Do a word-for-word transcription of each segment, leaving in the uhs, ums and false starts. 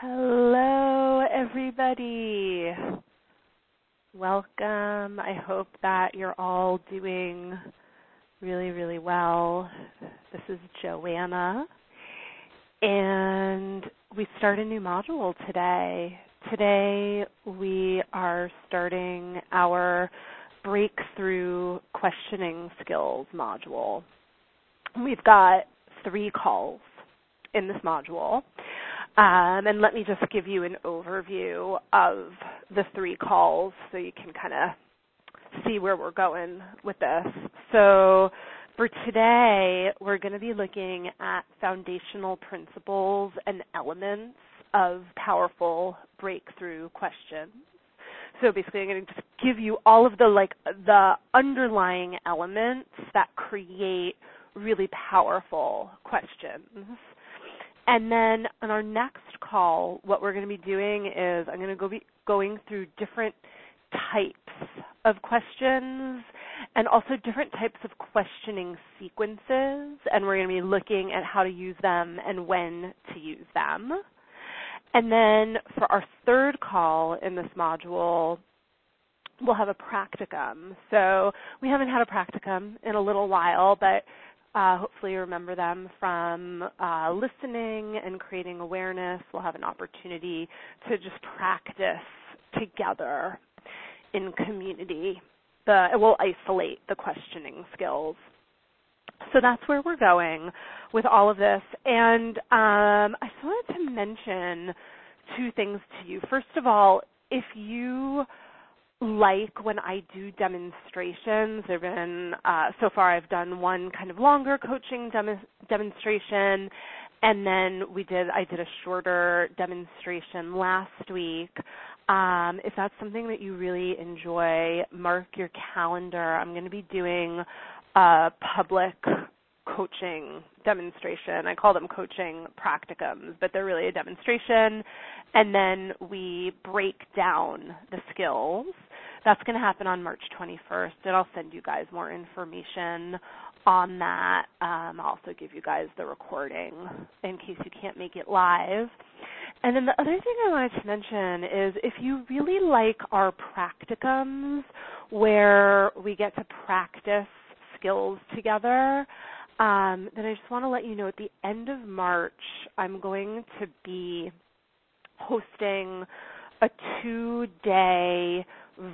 Hello, everybody. Welcome. I hope that you're all doing really, really well. This is Joanna, and we start a new module today. Today, we are starting our Breakthrough Questioning Skills module. We've got three calls in this module. Um, and let me just give you an overview of the three calls so you can kind of see where we're going with this. So for today, we're going to be looking at foundational principles and elements of powerful breakthrough questions. So basically, I'm going to just give you all of the like the underlying elements that create really powerful questions. And then on our next call, what we're going to be doing is I'm going to go be going through different types of questions and also different types of questioning sequences, and we're going to be looking at how to use them and when to use them. And then for our third call in this module, we'll have a practicum. So we haven't had a practicum in a little while, but Uh, hopefully you remember them from uh, listening and creating awareness. We'll have an opportunity to just practice together in community. The, we'll isolate the questioning skills. So that's where we're going with all of this. And um, I just wanted to mention two things to you. First of all, if you like when I do demonstrations, there have been, uh, so far I've done one kind of longer coaching dem- demonstration, and then we did, I did a shorter demonstration last week. Um, if that's something that you really enjoy, mark your calendar. I'm going to be doing a public coaching demonstration. I call them coaching practicums, but they're really a demonstration, and then we break down the skills. That's going to happen on March twenty-first, and I'll send you guys more information on that. Um, I'll also give you guys the recording in case you can't make it live. And then the other thing I wanted to mention is if you really like our practicums where we get to practice skills together, Um, then I just want to let you know at the end of March, I'm going to be hosting a two-day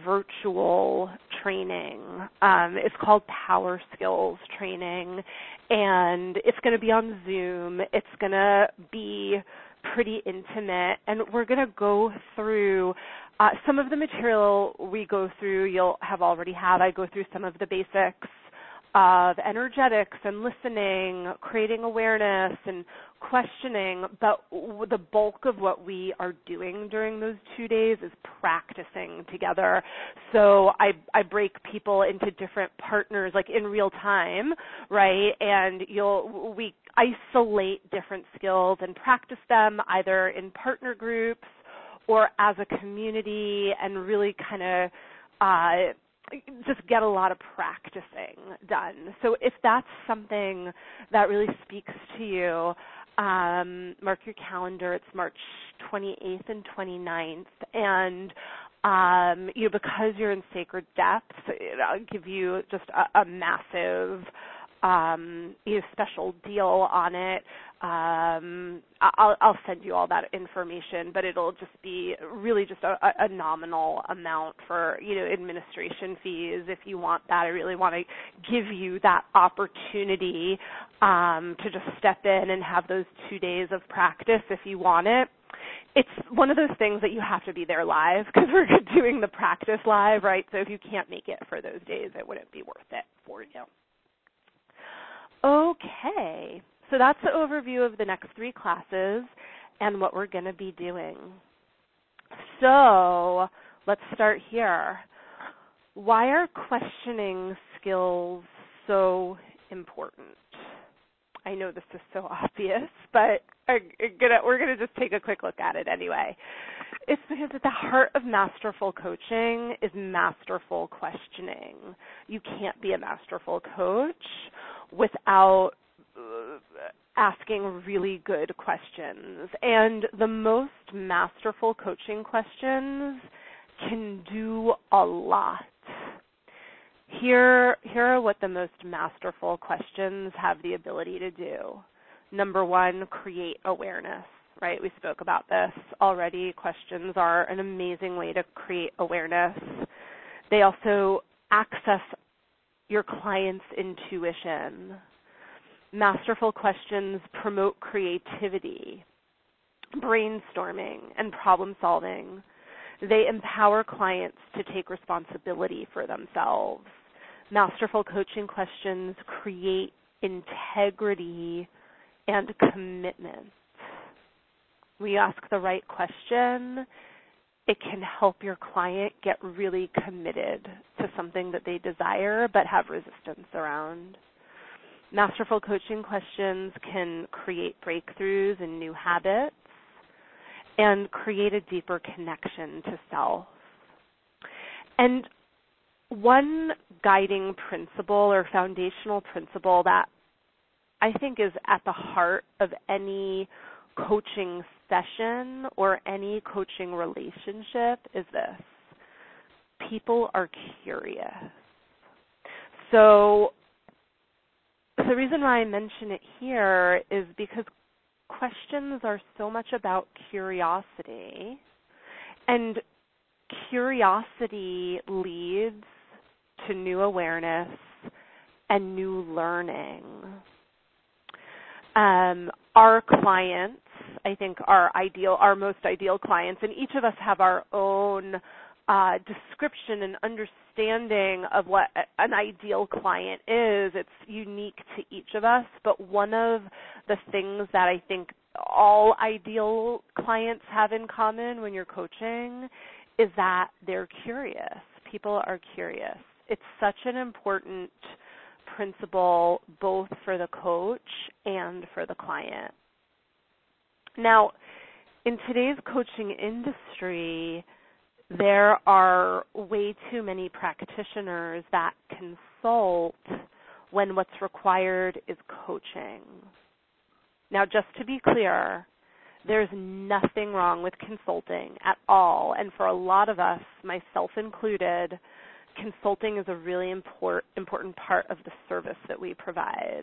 virtual training. Um, it's called Power Skills Training, and it's going to be on Zoom. It's going to be pretty intimate, and we're going to go through uh, some of the material we go through. You'll have already had. I go through some of the basics of energetics and listening, creating awareness and questioning, but the bulk of what we are doing during those two days is practicing together. So I, I break people into different partners, like in real time, right? And you'll we isolate different skills and practice them either in partner groups or as a community, and really kind of uh, just get a lot of practicing done. So if that's something that really speaks to you, um, mark your calendar. It's March twenty-eighth and twenty-ninth. And, um, you know, because you're in Sacred Depths, I'll give you just a, a massive um, you know, special deal on it. Um, I'll, I'll send you all that information, but it'll just be really just a, a nominal amount for, you know, administration fees if you want that. I really want to give you that opportunity um, to just step in and have those two days of practice if you want it. It's one of those things that you have to be there live because we're doing the practice live, right? So if you can't make it for those days, it wouldn't be worth it for you. Okay, so that's the overview of the next three classes and what we're going to be doing. So let's start here. Why are questioning skills so important? I know this is so obvious, but we're going to just take a quick look at it anyway. It's because at the heart of masterful coaching is masterful questioning. You can't be a masterful coach without asking really good questions. And the most masterful coaching questions can do a lot. Here, here are what the most masterful questions have the ability to do. Number one, create awareness, right? We spoke about this already. Questions are an amazing way to create awareness. They also access your client's intuition. Masterful questions promote creativity, brainstorming, and problem solving. They empower clients to take responsibility for themselves. Masterful coaching questions create integrity and commitment. We ask the right question, it can help your client get really committed to something that they desire but have resistance around. Masterful coaching questions can create breakthroughs and new habits and create a deeper connection to self. And one guiding principle or foundational principle that I think is at the heart of any coaching session or any coaching relationship is this: people are curious. So the reason why I mention it here is because questions are so much about curiosity, and curiosity leads to new awareness and new learning. Um, our clients, I think our ideal, our most ideal clients, and each of us have our own uh, description and understanding of what an ideal client is. It's unique to each of us, but one of the things that I think all ideal clients have in common when you're coaching is that they're curious. People are curious. It's such an important principle both for the coach and for the client. Now, in today's coaching industry, there are way too many practitioners that consult when what's required is coaching. Now, just to be clear, there's nothing wrong with consulting at all. And for a lot of us, myself included, consulting is a really import, important part of the service that we provide.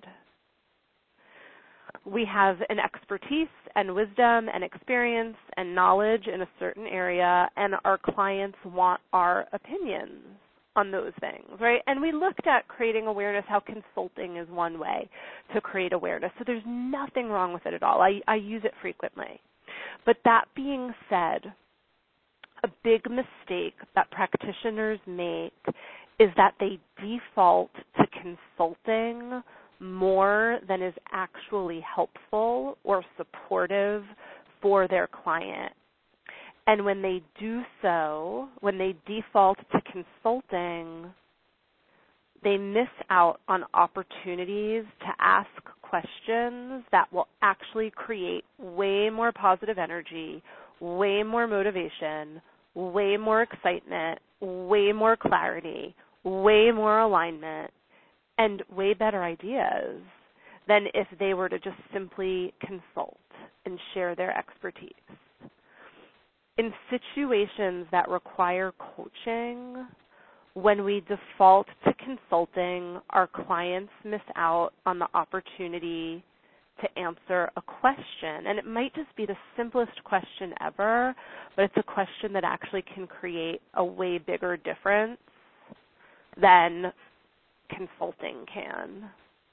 We have an expertise and wisdom and experience and knowledge in a certain area, and our clients want our opinions on those things, right? And we looked at creating awareness, how consulting is one way to create awareness. So there's nothing wrong with it at all. I, I use it frequently. But that being said, a big mistake that practitioners make is that they default to consulting more than is actually helpful or supportive for their client. And when they do so, when they default to consulting, they miss out on opportunities to ask questions that will actually create way more positive energy, way more motivation, way more excitement, way more clarity, way more alignment, and way better ideas than if they were to just simply consult and share their expertise. In situations that require coaching, when we default to consulting, our clients miss out on the opportunity to answer a question. And it might just be the simplest question ever, but it's a question that actually can create a way bigger difference than consulting can.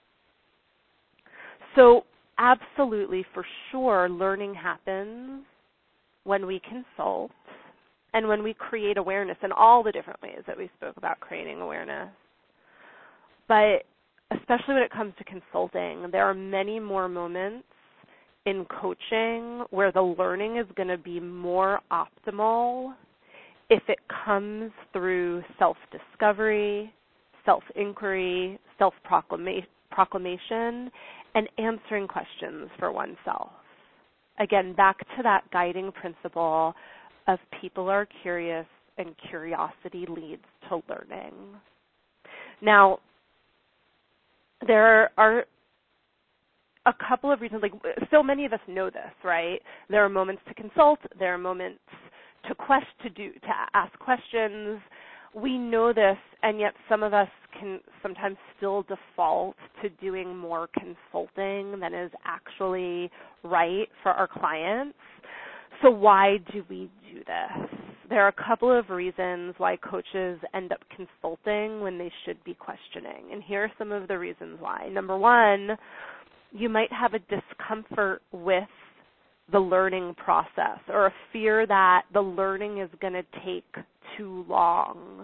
So absolutely, for sure, learning happens when we consult and when we create awareness in all the different ways that we spoke about creating awareness. But especially when it comes to consulting, there are many more moments in coaching where the learning is going to be more optimal if it comes through self-discovery, self-inquiry, self-proclamation, and answering questions for oneself. Again, back to that guiding principle of people are curious and curiosity leads to learning. Now, there are a couple of reasons, like so many of us know this, right? There are moments to consult, there are moments to quest, to do, to ask questions. We know this, and yet some of us can sometimes still default to doing more consulting than is actually right for our clients. So why do we do this? There are a couple of reasons why coaches end up consulting when they should be questioning, and here are some of the reasons why. Number one, you might have a discomfort with the learning process or a fear that the learning is going to take too long.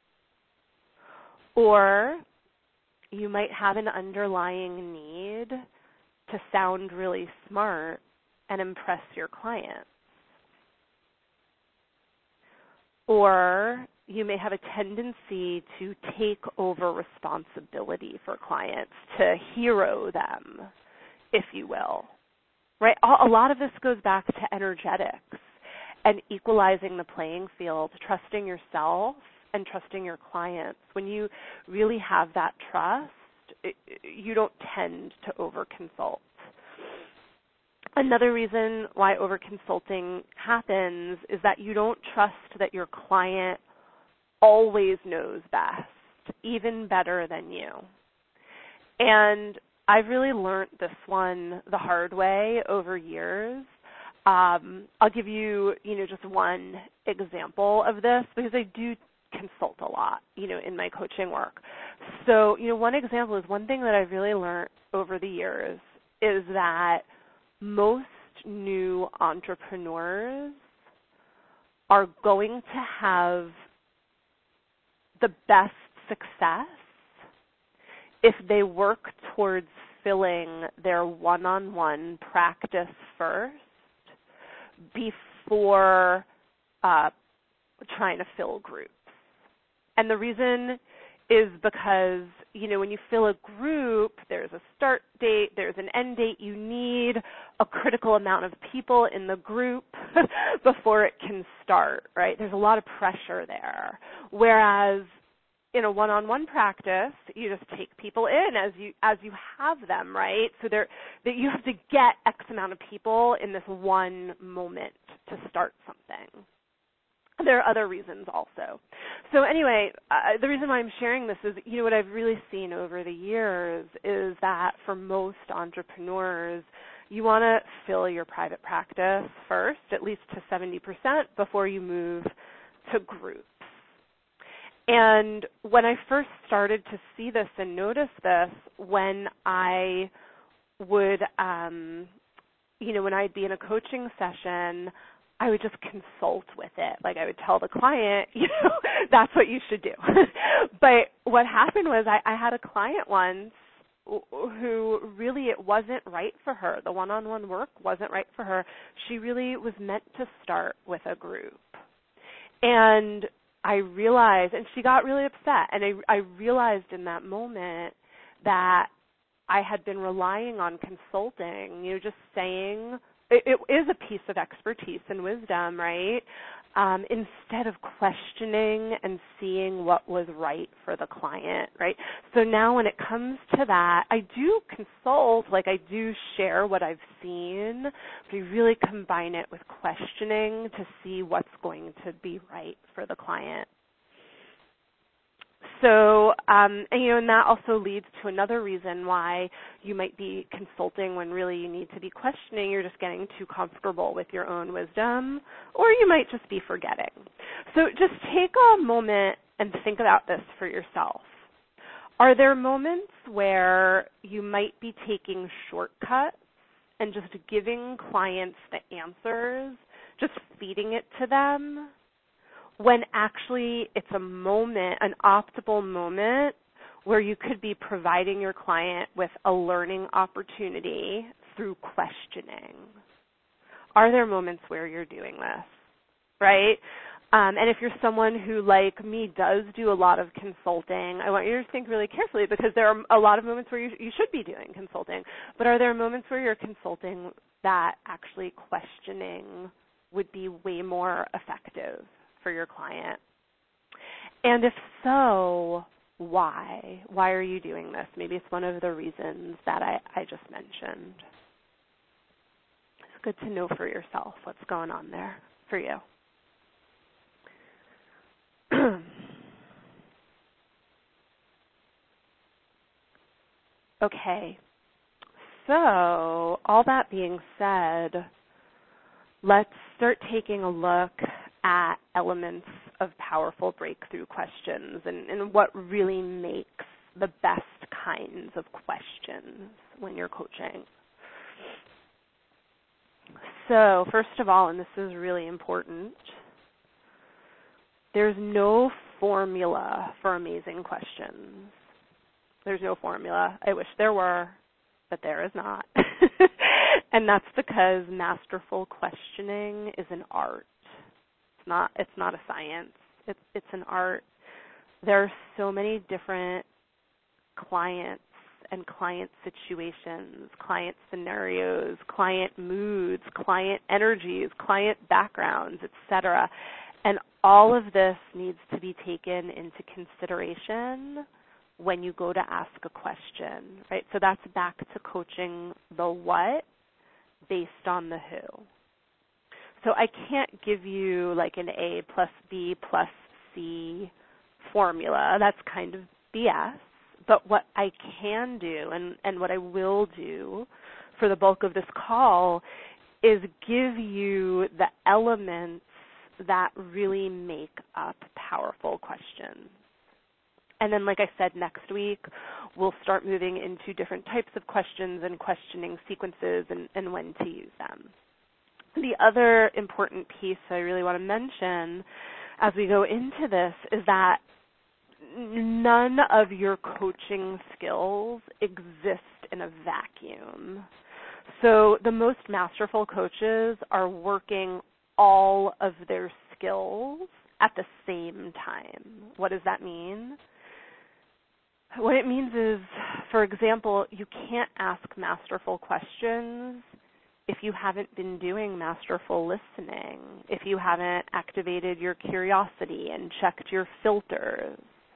Or you might have an underlying need to sound really smart and impress your clients. Or you may have a tendency to take over responsibility for clients, to hero them, if you will. Right? A lot of this goes back to energetics and equalizing the playing field, trusting yourself and trusting your clients. When you really have that trust, it, you don't tend to over-consult. Another reason why over-consulting happens is that you don't trust that your client always knows best, even better than you. And I've really learned this one the hard way over years. Um, I'll give you, you know, just one example of this because I do consult a lot, you know, in my coaching work. So, you know, one example is one thing that I've really learned over the years is that most new entrepreneurs are going to have the best success if they work towards filling their one-on-one practice first before uh, trying to fill groups. And the reason is because, you know, when you fill a group, there's a start date, there's an end date. You need a critical amount of people in the group before it can start, right? There's a lot of pressure there. Whereas in a one-on-one practice, you just take people in as you as you have them, right? So there that you have to get X amount of people in this one moment to start something. There are other reasons also. So anyway, uh, the reason why I'm sharing this is, you know, what I've really seen over the years is that for most entrepreneurs, you want to fill your private practice first, at least to seventy percent, before you move to groups. And when I first started to see this and notice this, when I would, um, you know, when I'd be in a coaching session, I would just consult with it. Like I would tell the client, you know, that's what you should do. But what happened was I, I had a client once who really it wasn't right for her. The one-on-one work wasn't right for her. She really was meant to start with a group. And I realized, and she got really upset, and I, I realized in that moment that I had been relying on consulting, you know, just saying, it, it is a piece of expertise and wisdom, right? Um, instead of questioning and seeing what was right for the client, right? So now when it comes to that, I do consult, like I do share what I've seen, but I really combine it with questioning to see what's going to be right for the client. So, um, and, you know, and that also leads to another reason why you might be consulting when really you need to be questioning. You're just getting too comfortable with your own wisdom, or you might just be forgetting. So just take a moment and think about this for yourself. Are there moments where you might be taking shortcuts and just giving clients the answers, just feeding it to them, when actually it's a moment, an optimal moment, where you could be providing your client with a learning opportunity through questioning? Are there moments where you're doing this, right? Um, and if you're someone who, like me, does do a lot of consulting, I want you to think really carefully because there are a lot of moments where you, you should be doing consulting. But are there moments where you're consulting that actually questioning would be way more effective for your client? And if so, why. Why are you doing this? Maybe it's one of the reasons that I, I just mentioned. It's good to know for yourself what's going on there for you. Okay, so all that being said, let's start taking a look at elements of powerful breakthrough questions and, and what really makes the best kinds of questions when you're coaching. So first of all, and this is really important, there's no formula for amazing questions. There's no formula. I wish there were, but there is not. And that's because masterful questioning is an art. It's not it's not a science. It's it's an art. There are so many different clients and client situations, client scenarios, client moods, client energies, client backgrounds, et cetera. And all of this needs to be taken into consideration when you go to ask a question, right? So that's back to coaching the what based on the who. So I can't give you like an A plus B plus C formula. That's kind of B S. But what I can do and, and what I will do for the bulk of this call is give you the elements that really make up powerful questions. And then, like I said, next week we'll start moving into different types of questions and questioning sequences and, and when to use them. The other important piece I really want to mention as we go into this is that none of your coaching skills exist in a vacuum. So the most masterful coaches are working all of their skills at the same time. What does that mean? What it means is, for example, you can't ask masterful questions if you haven't been doing masterful listening, if you haven't activated your curiosity and checked your filters.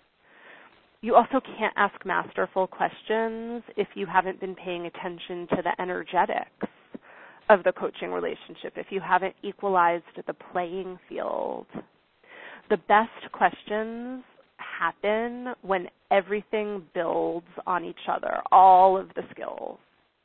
You also can't ask masterful questions if you haven't been paying attention to the energetics of the coaching relationship, if you haven't equalized the playing field. The best questions happen when everything builds on each other, all of the skills.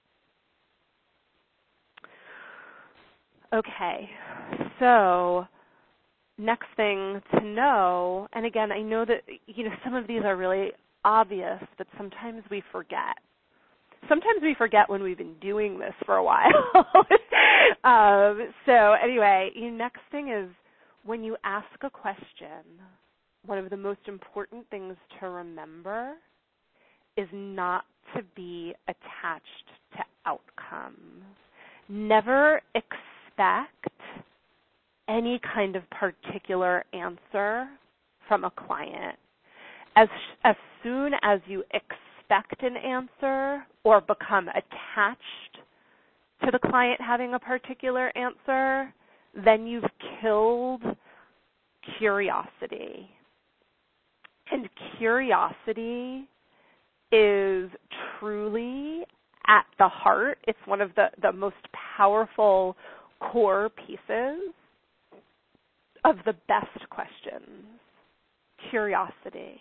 Okay, so next thing to know, and again, I know that, you know, some of these are really obvious, but sometimes we forget. Sometimes we forget when we've been doing this for a while. um, so anyway, the next thing is when you ask a question, one of the most important things to remember is not to be attached to outcome. Never expect any kind of particular answer from a client. As, as soon as you expect an answer or become attached to the client having a particular answer, then you've killed curiosity. And curiosity is truly at the heart. It's one of the, the most powerful core pieces of the best questions. Curiosity.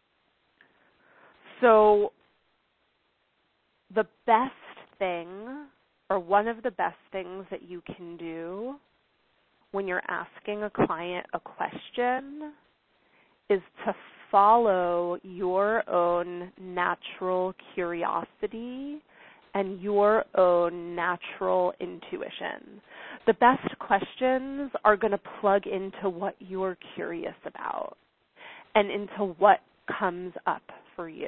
So the best thing, or one of the best things that you can do when you're asking a client a question is to follow your own natural curiosity and your own natural intuition. The best questions are going to plug into what you're curious about and into what comes up for you.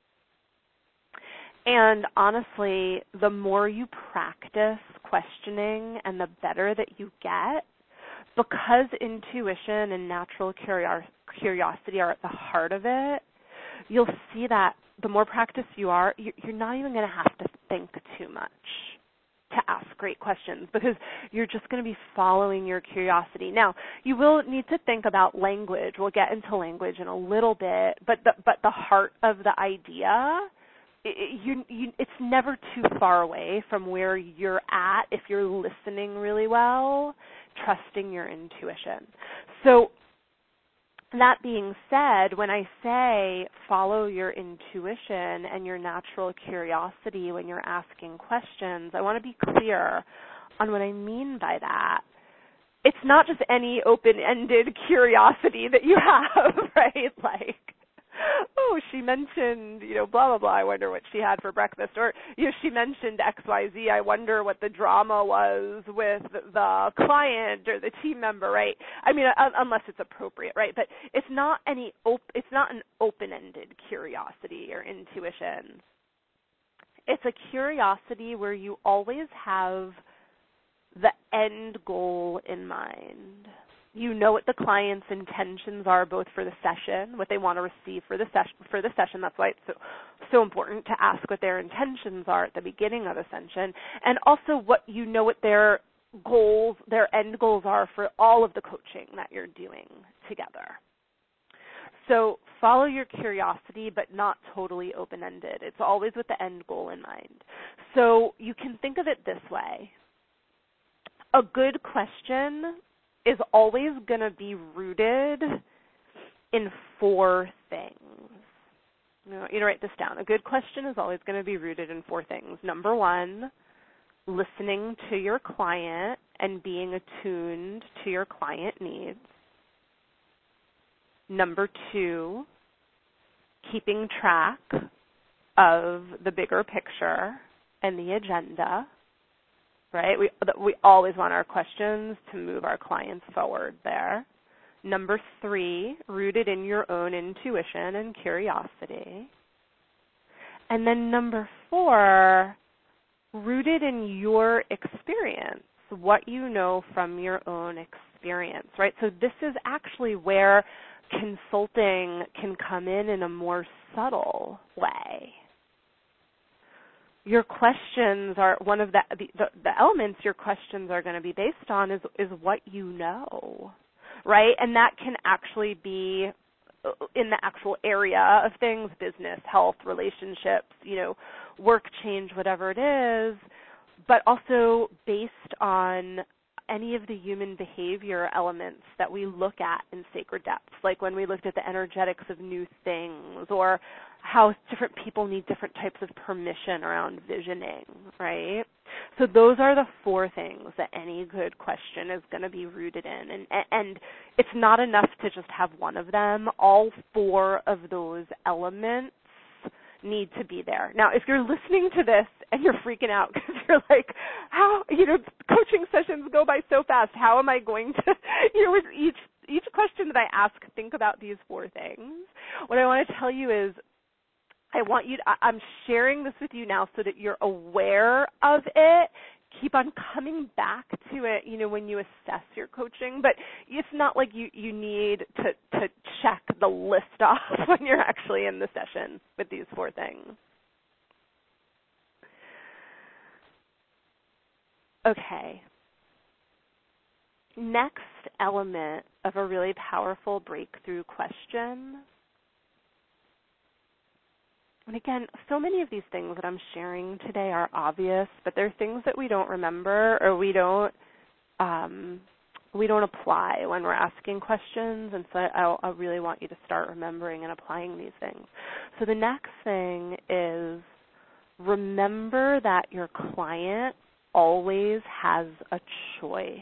And honestly, the more you practice questioning and the better that you get, because intuition and natural curiosity are at the heart of it, you'll see that the more practice you are, you're not even going to have to think too much. to ask great questions because you're just going to be following your curiosity. Now, you will need to think about language. We'll get into language in a little bit, but the, but the heart of the idea, it, you, you, it's never too far away from where you're at if you're listening really well, trusting your intuition. So that being said, when I say follow your intuition and your natural curiosity when you're asking questions, I want to be clear on what I mean by that. It's not just any open-ended curiosity that you have, right? Like, oh, she mentioned, you know, blah, blah, blah, I wonder what she had for breakfast. Or, you know, she mentioned X Y Z, I wonder what the drama was with the client or the team member, right? I mean, uh, unless it's appropriate, right? But it's not any, op- it's not an open-ended curiosity or intuition. It's a curiosity where you always have the end goal in mind. You know what the client's intentions are both for the session, what they want to receive for the session. For the session, that's why it's so, so important to ask what their intentions are at the beginning of the session, and also what you know what their goals, their end goals are for all of the coaching that you're doing together. So follow your curiosity, but not totally open-ended. It's always with the end goal in mind. So you can think of it this way. A good question is always going to be rooted in four things. You know, you know, write this down. A good question is always going to be rooted in four things. Number one, listening to your client and being attuned to your client needs. Number two, keeping track of the bigger picture and the agenda. Right? We we always want our questions to move our clients forward there. Number three, rooted in your own intuition and curiosity. And then number four, rooted in your experience, what you know from your own experience, right? So this is actually where consulting can come in in a more subtle way. Your questions are one of the, the the elements your questions are going to be based on is is what you know, right? And that can actually be in the actual area of things, business, health, relationships, you know, work change, whatever it is, but also based on any of the human behavior elements that we look at in Sacred Depths, like when we looked at the energetics of new things or how different people need different types of permission around visioning, right? So those are the four things that any good question is going to be rooted in. And, and it's not enough to just have one of them. All four of those elements need to be there. Now, if you're listening to this and you're freaking out because you're like, how, you know, coaching sessions go by so fast, how am I going to, you know, with each each question that I ask, think about these four things. What I want to tell you is I want you to, I'm sharing this with you now so that you're aware of it. Keep on coming back to it, you know, when you assess your coaching. But it's not like you, you need to, to check the list off when you're actually in the session with these four things. Okay. Next element of a really powerful breakthrough question. And again, so many of these things that I'm sharing today are obvious, but they're things that we don't remember or we don't um, we don't apply when we're asking questions. And so I, I really want you to start remembering and applying these things. So the next thing is remember that your client always has a choice.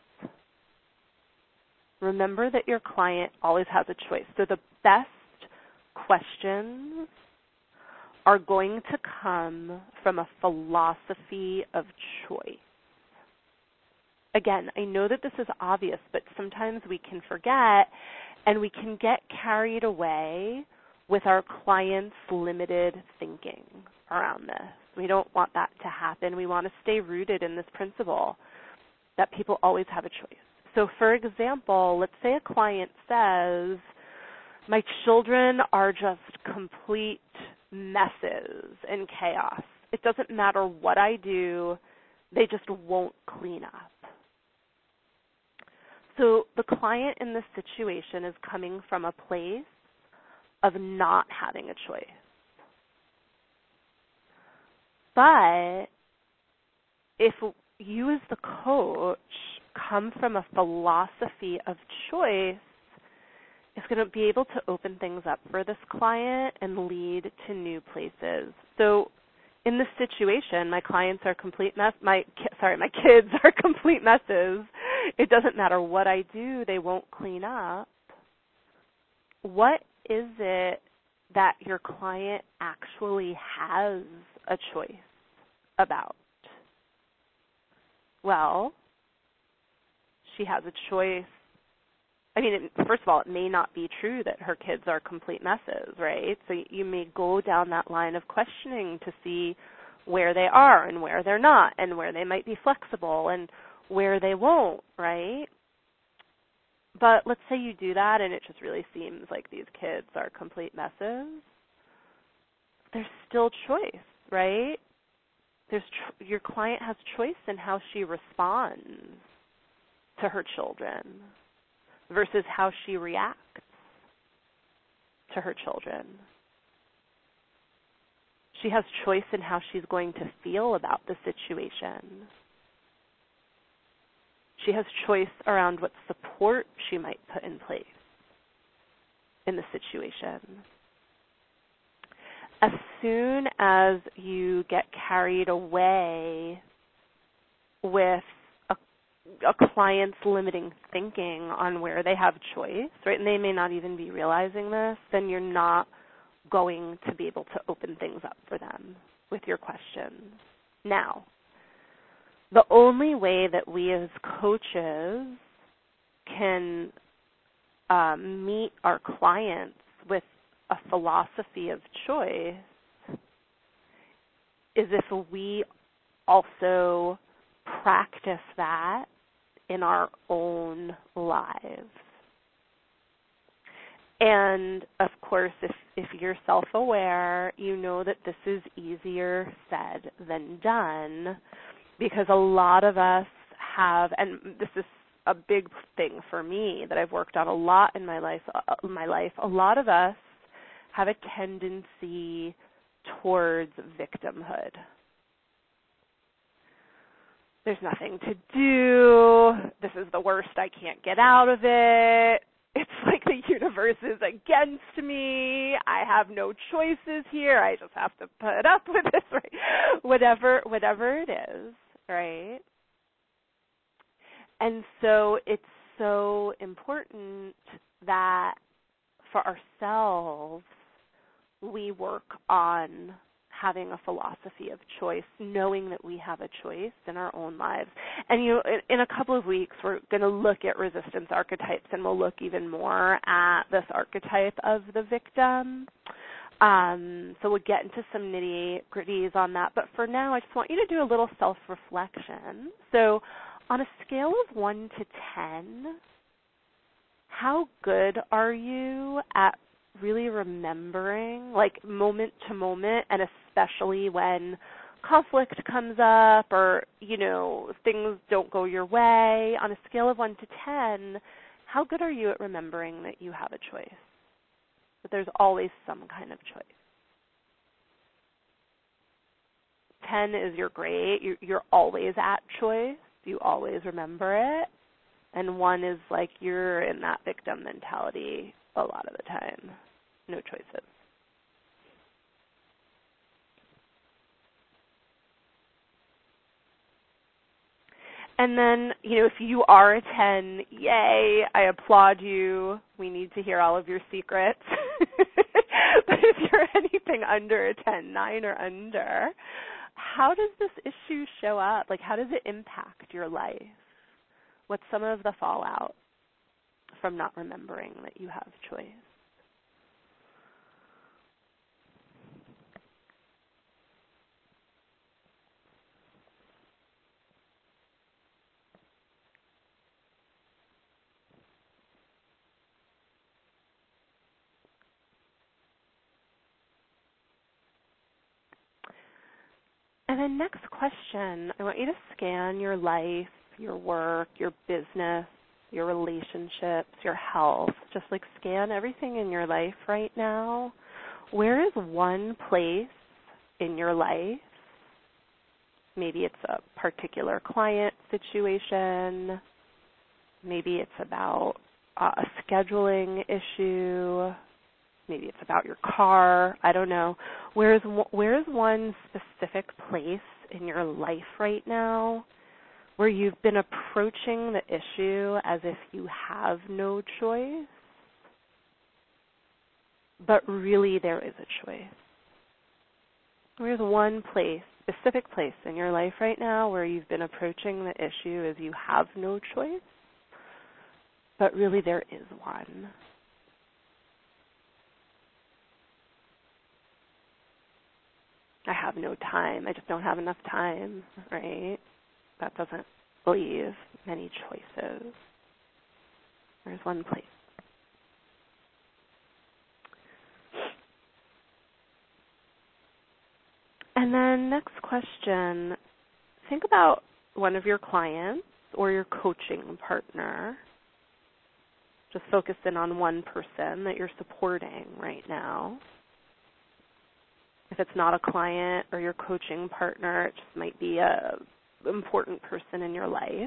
Remember that your client always has a choice. So the best questions are going to come from a philosophy of choice. Again, I know that this is obvious, but sometimes we can forget and we can get carried away with our clients' limited thinking around this. We don't want that to happen. We want to stay rooted in this principle that people always have a choice. So, for example, let's say a client says, my children are just complete messes and chaos. It doesn't matter what I do. They just won't clean up. So the client in this situation is coming from a place of not having a choice. But if you as the coach come from a philosophy of choice, it's going to be able to open things up for this client and lead to new places. So in this situation, my clients are complete mess. My sorry, my kids are complete messes. It doesn't matter what I do; they won't clean up. What is it that your client actually has a choice about? Well, she has a choice. I mean, it, first of all, it may not be true that her kids are complete messes, right? So you may go down that line of questioning to see where they are and where they're not and where they might be flexible and where they won't, right? But let's say you do that and it just really seems like these kids are complete messes. There's still choice, right? There's tr- your client has choice in how she responds to her children versus how she reacts to her children. She has choice in how she's going to feel about the situation. She has choice around what support she might put in place in the situation. As soon as you get carried away with a, a client's limiting thinking on where they have choice, right, and they may not even be realizing this, then you're not going to be able to open things up for them with your questions. Now, the only way that we as coaches can um, meet our clients with a philosophy of choice is if we also practice that in our own lives. And, of course, if, if you're self-aware, you know that this is easier said than done because a lot of us have, and this is a big thing for me that I've worked on a lot in my life, uh, my life, a lot of us have a tendency towards victimhood. There's nothing to do. This is the worst. I can't get out of it. It's like the universe is against me. I have no choices here. I just have to put up with this, right? Whatever, whatever it is, right? And so it's so important that for ourselves, we work on having a philosophy of choice, knowing that we have a choice in our own lives. And you know, in, in a couple of weeks, we're going to look at resistance archetypes, and we'll look even more at this archetype of the victim. Um, so we'll get into some nitty-gritties on that. But for now, I just want you to do a little self-reflection. So on a scale of one to ten, how good are you at really remembering, like moment to moment, and especially when conflict comes up or, you know, things don't go your way, on a scale of one to ten, how good are you at remembering that you have a choice? That there's always some kind of choice. ten is you're great. You're, you're always at choice. You always remember it. And one is like you're in that victim mentality a lot of the time. No choices. And then, you know, if you are a ten, yay, I applaud you. We need to hear all of your secrets. But if you're anything under a ten, nine or under, how does this issue show up? Like, how does it impact your life? What's some of the fallout from not remembering that you have choice? And then next question, I want you to scan your life, your work, your business, your relationships, your health. Just like scan everything in your life right now. Where is one place in your life? Maybe it's a particular client situation. Maybe it's about uh, a scheduling issue. Maybe it's about your car. I don't know. Where's where's one specific place in your life right now where you've been approaching the issue as if you have no choice, but really there is a choice? Where's one place, specific place in your life right now where you've been approaching the issue as you have no choice, but really there is one? I have no time. I just don't have enough time, right? That doesn't leave many choices. There's one place. And then next question, think about one of your clients or your coaching partner. Just focus in on one person that you're supporting right now. If it's not a client or your coaching partner, it just might be a important person in your life.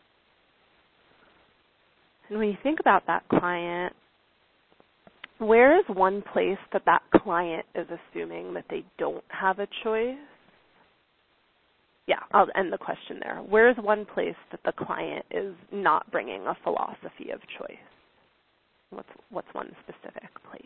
And when you think about that client, where is one place that that client is assuming that they don't have a choice? Yeah, I'll end the question there. Where is one place that the client is not bringing a philosophy of choice? What's, what's one specific place?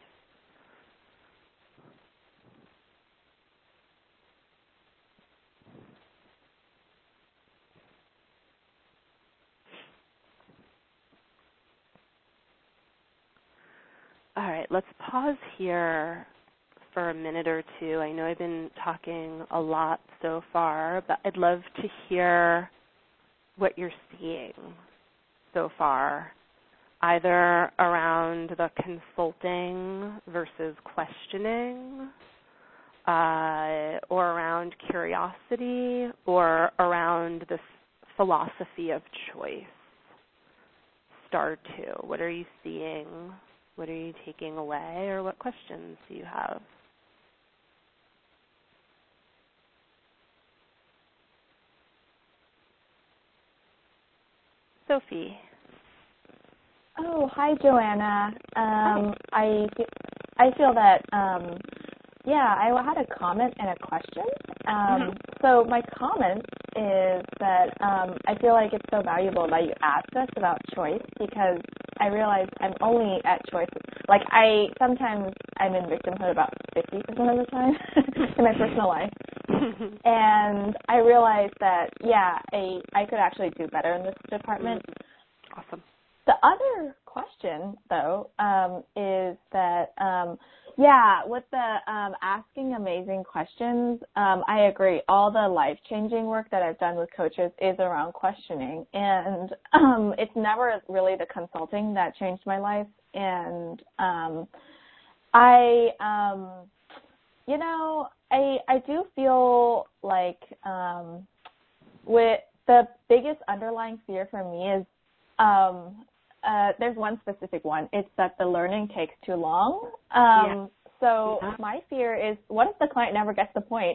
All right, let's pause here for a minute or two. I know I've been talking a lot so far, but I'd love to hear what you're seeing so far, either around the consulting versus questioning, uh, or around curiosity, or around this philosophy of choice. Star two, what are you seeing? What are you taking away, or what questions do you have? Sophie. Oh, hi, Joanna. Um, Hi. I fe- I feel that um, yeah, I had a comment and a question. Um, Mm-hmm. So my comment is that um, I feel like it's so valuable that you asked us about choice, because I realize I'm only at choice. Like I sometimes I'm in victimhood about fifty percent of the time in my personal life, and I realize that yeah, I I could actually do better in this department. Awesome. The other question, though, um, is that, um, yeah, with the um, asking amazing questions, um, I agree. All the life-changing work that I've done with coaches is around questioning. And um, it's never really the consulting that changed my life. And um, I, um, you know, I, I do feel like um, with the biggest underlying fear for me is um, Uh, there's one specific one. It's that the learning takes too long. Um, Yeah. So Yeah. my fear is, what if the client never gets the point?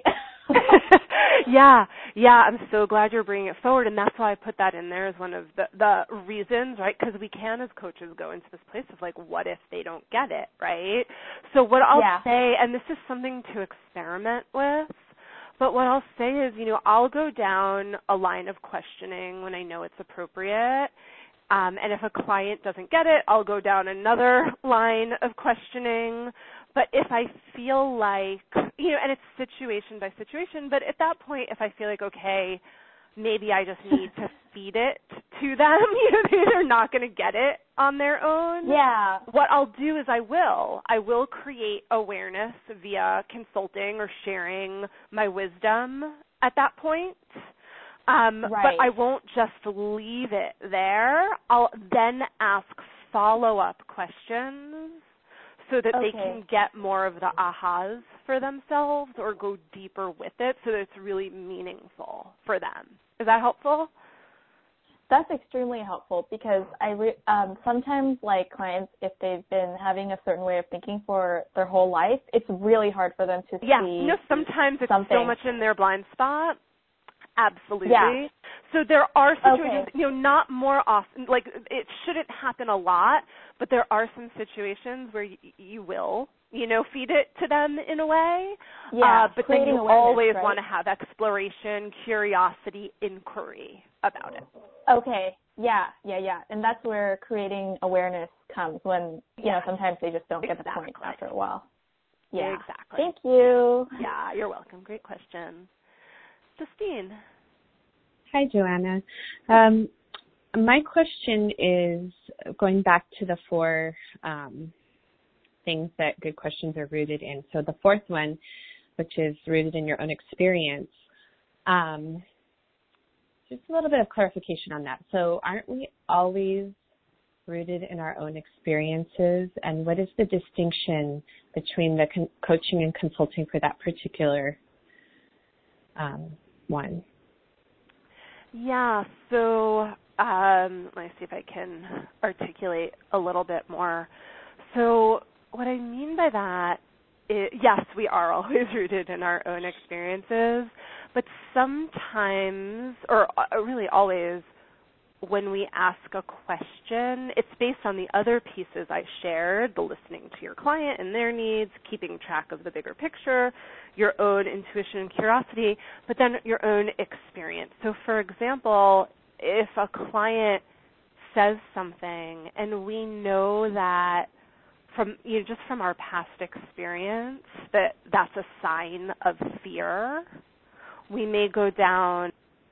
yeah, yeah, I'm so glad you're bringing it forward, and that's why I put that in there as one of the, the reasons, right? Because we can, as coaches, go into this place of, like, what if they don't get it, right? So what I'll Yeah. say, and this is something to experiment with, but what I'll say is, you know, I'll go down a line of questioning when I know it's appropriate. Um, and if a client doesn't get it, I'll go down another line of questioning. But if I feel like, you know, and it's situation by situation, but at that point, if I feel like, okay, maybe I just need to feed it to them, you know, they're not going to get it on their own. Yeah. What I'll do is I will. I will create awareness via consulting or sharing my wisdom at that point. Um, Right. But I won't just leave it there. I'll then ask follow-up questions so that Okay. they can get more of the ahas for themselves or go deeper with it so that it's really meaningful for them. Is that helpful? That's extremely helpful because I re- um, sometimes like clients, if they've been having a certain way of thinking for their whole life, it's really hard for them to yeah. see. You know, sometimes it's something. so much in their blind spot. Absolutely. Yeah. So there are situations, Okay. you know, not more often, like it shouldn't happen a lot, but there are some situations where you, you will, you know, feed it to them in a way. Yeah. Uh, but then you awareness, always right? want to have exploration, curiosity, inquiry about it. Okay. Yeah. Yeah. Yeah. And that's where creating awareness comes when, you Yeah. know, sometimes they just don't exactly. get the point after a while. Yeah. Exactly. Thank you. Yeah, you're welcome. Great question. Justine. Hi, Joanna. Um, my question is going back to the four um, things that good questions are rooted in. So the fourth one, which is rooted in your own experience, um, just a little bit of clarification on that. So aren't we always rooted in our own experiences? And what is the distinction between the con- coaching and consulting for that particular um, one? Yeah, so um, let me see if I can articulate a little bit more. So what I mean by that is, yes, we are always rooted in our own experiences, but sometimes, or really always, when we ask a question, it's based on the other pieces I shared, the listening to your client and their needs, keeping track of the bigger picture, your own intuition and curiosity, but then your own experience. So, for example, if a client says something and we know that from, you know, just from our past experience that that's a sign of fear, we may go down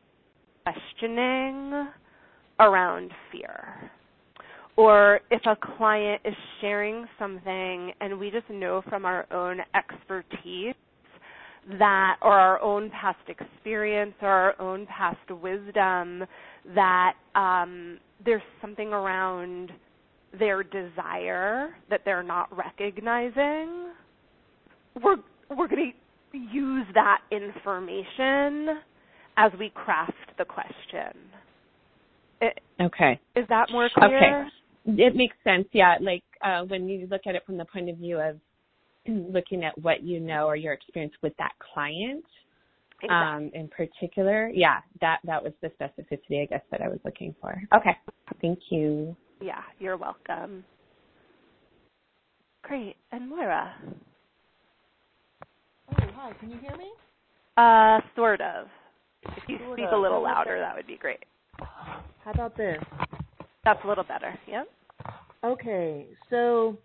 questioning around fear. Or if a client is sharing something and we just know from our own expertise that, or our own past experience or our own past wisdom, that um, there's something around their desire that they're not recognizing, we're, we're going to use that information as we craft the question. It, okay. Is that more clear? Okay. It makes sense, yeah. Like uh, when you look at it from the point of view of looking at what you know or your experience with that client exactly. um, in particular, yeah, that, that was the specificity, I guess, that I was looking for. Okay. Thank you. Yeah, you're welcome. Great. And Moira? Oh, hi. Can you hear me? Uh, sort of. If you Sort speak of. a little How louder, about that would be great. How about this? That's a little better. Yep. Okay, so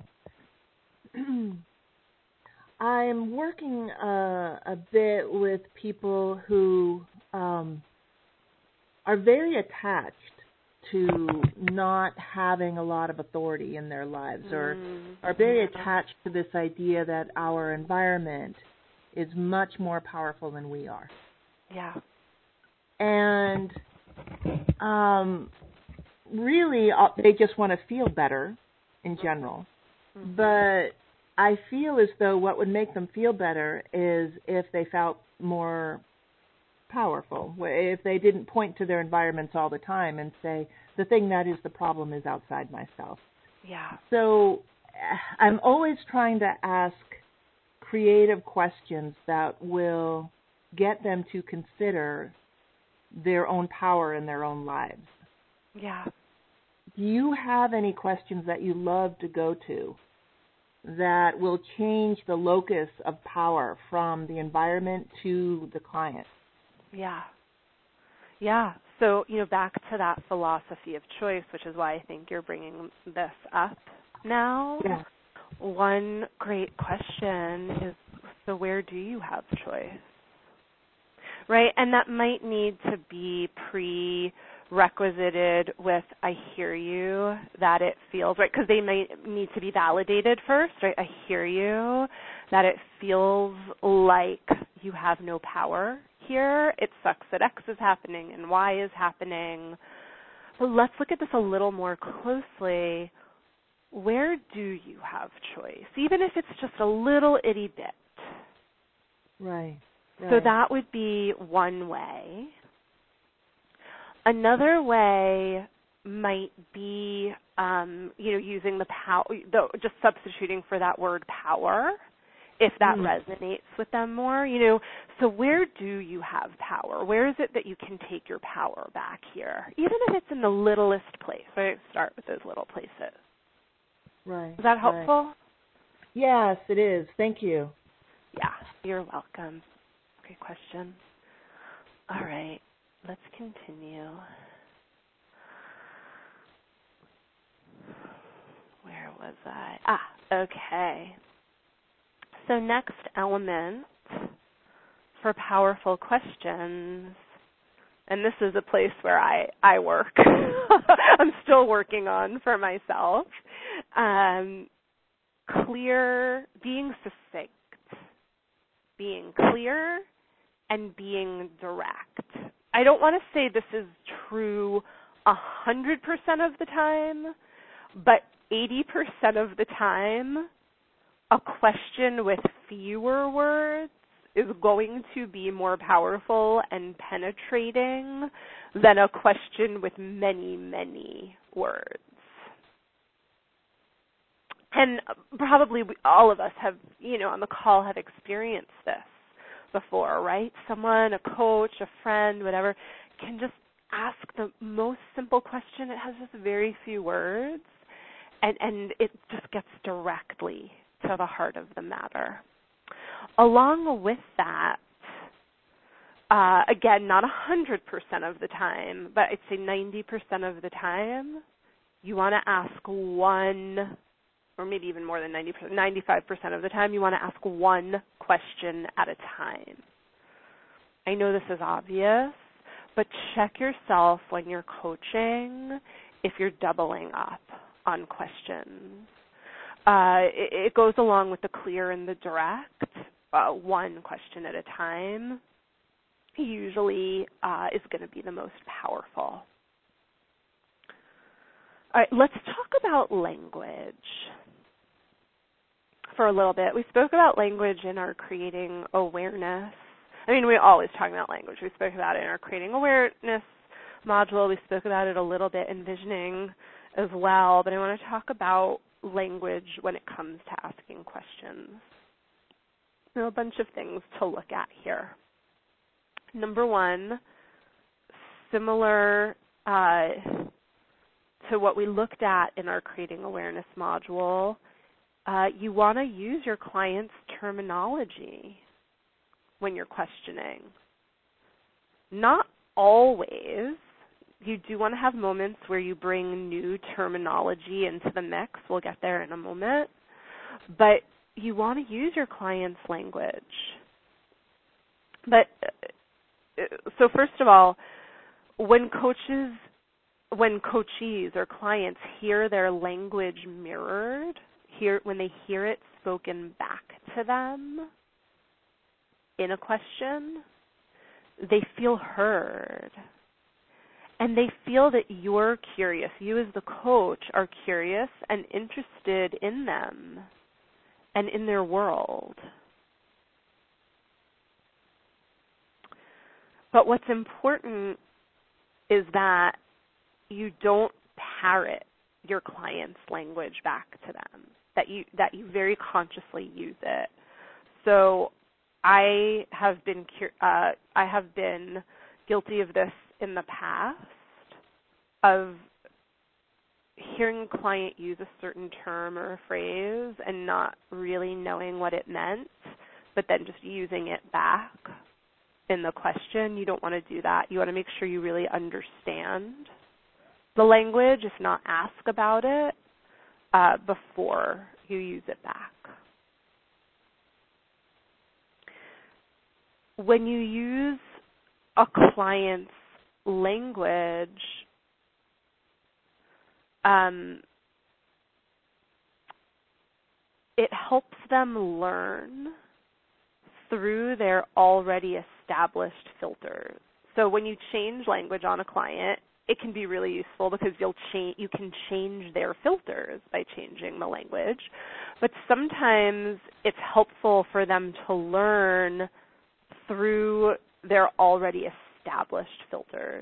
I'm working uh, a bit with people who um, are very attached to not having a lot of authority in their lives, or Mm, are very yeah. attached to this idea that our environment is much more powerful than we are. Yeah. And um, really, uh, they just want to feel better in general. Mm-hmm. But I feel as though what would make them feel better is if they felt more powerful, if they didn't point to their environments all the time and say, the thing that is the problem is outside myself. Yeah. So I'm always trying to ask creative questions that will get them to consider their own power in their own lives. Yeah. Do you have any questions that you love to go to that will change the locus of power from the environment to the client? Yeah. Yeah. So, you know, back to that philosophy of choice, which is why I think you're bringing this up now. Yeah. One great question is, so where do you have choice? Right? And that might need to be prerequisited with, I hear you, that it feels right, because they might need to be validated first, right? I hear you, that it feels like you have no power here. It sucks that X is happening and Y is happening. But let's look at this a little more closely. where do you have choice, even if it's just a little itty bit? Right. right. So that would be one way. Another way might be, um, you know, using the power, the, just substituting for that word power, if that mm. resonates with them more. You know, so where do you have power? Where is it that you can take your power back here, even if it's in the littlest place? Right? Start with those little places. Right. Is that helpful? Right. Yes, it is. Thank you. Yeah, you're welcome. Great question. All right, let's continue. Where was I? Ah, okay. So next element for powerful questions, and this is a place where I, I work. I'm still working on for myself. Um, clear, being succinct, being clear, and being direct. I don't want to say this is true one hundred percent of the time, but eighty percent of the time, a question with fewer words is going to be more powerful and penetrating than a question with many, many words. And probably all of us have, you know, on the call have experienced this before, right? Someone, a coach, a friend, whatever, can just ask the most simple question. It has just very few words, and, and it just gets directly to the heart of the matter. Along with that, uh, again, not one hundred percent of the time, but I'd say ninety percent of the time, you want to ask one, or maybe even more than ninety percent, ninety-five percent of the time, you want to ask one question at a time. I know this is obvious, but check yourself when you're coaching if you're doubling up on questions. Uh, it, it goes along with the clear and the direct, uh, one question at a time usually uh, is going to be the most powerful. All right, let's talk about language for a little bit. We spoke about language in our creating awareness. I mean, we always talk about language. We spoke about it in our creating awareness module. We spoke about it a little bit in visioning as well, but I want to talk about language when it comes to asking questions. There are a bunch of things to look at here. Number one, similar uh, to what we looked at in our creating awareness module, uh, you want to use your client's terminology when you're questioning. Not always. You do want to have moments where you bring new terminology into the mix. We'll get there in a moment. But you want to use your client's language. But so first of all, when coaches, when coachees or clients hear their language mirrored, hear when they hear it spoken back to them in a question, they feel heard. And they feel that you're curious. You as the coach are curious and interested in them and in their world. But what's important is that you don't parrot your client's language back to them, that you that you very consciously use it. So I have been uh, I have been guilty of this in the past, of hearing a client use a certain term or a phrase and not really knowing what it meant, but then just using it back in the question. You don't want to do that. You want to make sure you really understand the language, if not ask about it, uh, before you use it back. When you use a client's language, um, it helps them learn through their already established filters. So when you change language on a client, it can be really useful because you'll change, you can change their filters by changing the language. But sometimes it's helpful for them to learn through their already established filters.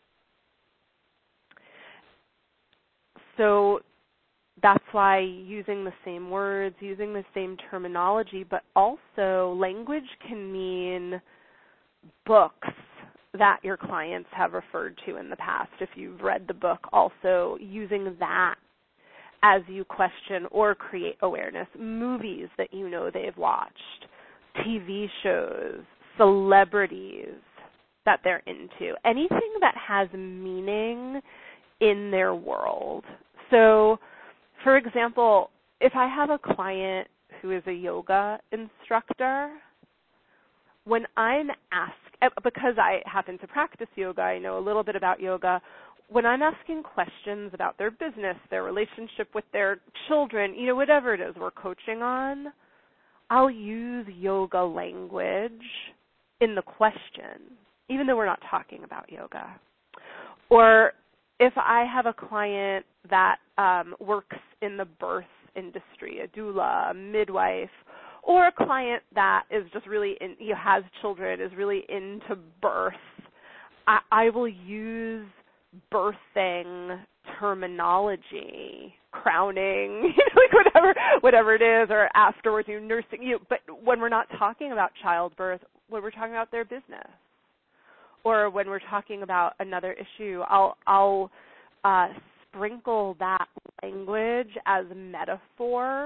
So that's why using the same words, using the same terminology, but also language can mean books that your clients have referred to in the past. If you've read the book, also using that as you question or create awareness. Movies that you know they've watched, T V shows, celebrities that they're into, anything that has meaning in their world. So, for example, if I have a client who is a yoga instructor, when I'm asked, because I happen to practice yoga, I know a little bit about yoga, when I'm asking questions about their business, their relationship with their children, you know, whatever it is we're coaching on, I'll use yoga language in the question, even though we're not talking about yoga. Or if I have a client that um, works in the birth industry, a doula, a midwife, or a client that is just really in, you know, has children, is really into birth, I, I will use birthing terminology, crowning, like whatever, whatever it is, or afterwards, you know, nursing. You know, but when we're not talking about childbirth, when we're talking about their business, or when we're talking about another issue, I'll I'll uh, sprinkle that language as metaphor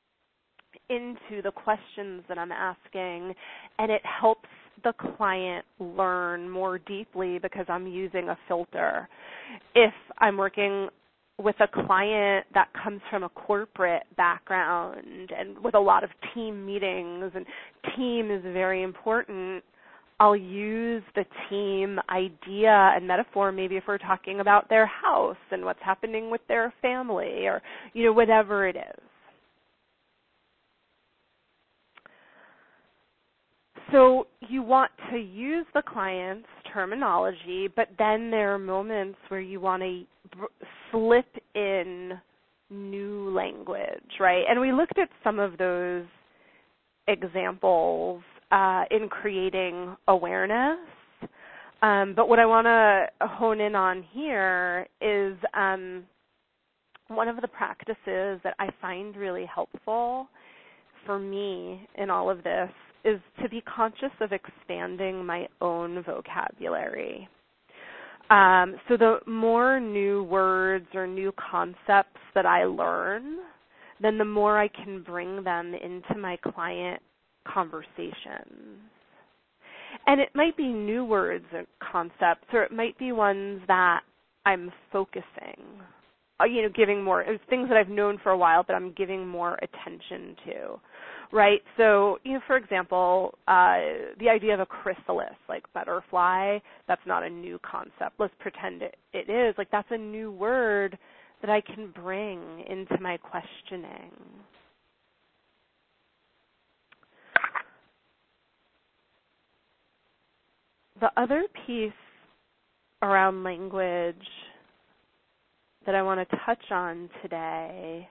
into the questions that I'm asking, and it helps the client learn more deeply because I'm using a filter. If I'm working with a client that comes from a corporate background and with a lot of team meetings, and team is very important, I'll use the team idea and metaphor maybe if we're talking about their house and what's happening with their family, or, you know, whatever it is. So you want to use the client's terminology, but then there are moments where you want to slip in new language, right? And we looked at some of those examples uh, in creating awareness. Um, but what I want to hone in on here is um, one of the practices that I find really helpful for me in all of this is to be conscious of expanding my own vocabulary. Um, so the more new words or new concepts that I learn, then the more I can bring them into my client conversations. And it might be new words or concepts, or it might be ones that I'm focusing, you know, giving more, it's things that I've known for a while, but I'm giving more attention to, right? So, you know, for example, uh, the idea of a chrysalis, like butterfly, that's not a new concept. Let's pretend it, it is. Like, that's a new word that I can bring into my questioning. The other piece around language that I want to touch on today.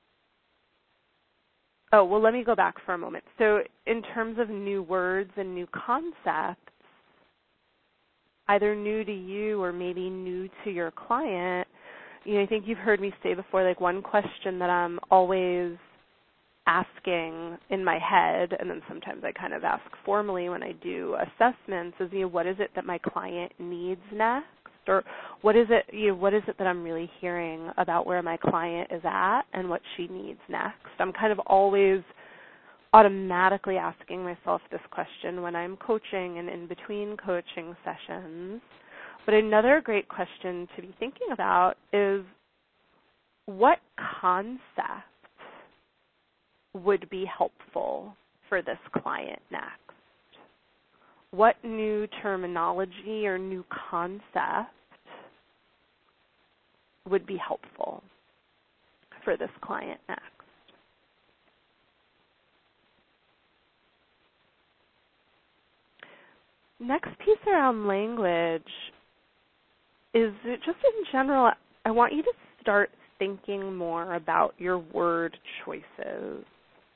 Oh, well, let me go back for a moment. So in terms of new words and new concepts, either new to you or maybe new to your client, you know, I think you've heard me say before, like one question that I'm always asking in my head, and then sometimes I kind of ask formally when I do assessments, is, you know, what is it that my client needs next? Or what is it, you know, what is it that I'm really hearing about where my client is at and what she needs next? I'm kind of always automatically asking myself this question when I'm coaching and in between coaching sessions. But another great question to be thinking about is, what concept would be helpful for this client next? What new terminology or new concept would be helpful for this client next? Next piece around language, is just in general, I want you to start thinking more about your word choices.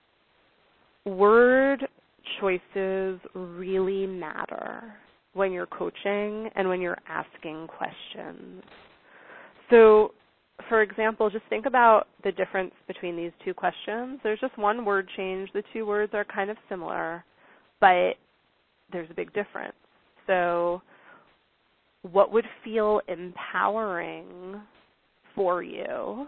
Word choices really matter when you're coaching and when you're asking questions. So, for example, just think about the difference between these two questions. There's just one word change. The two words are kind of similar, but there's a big difference. So, what would feel empowering for you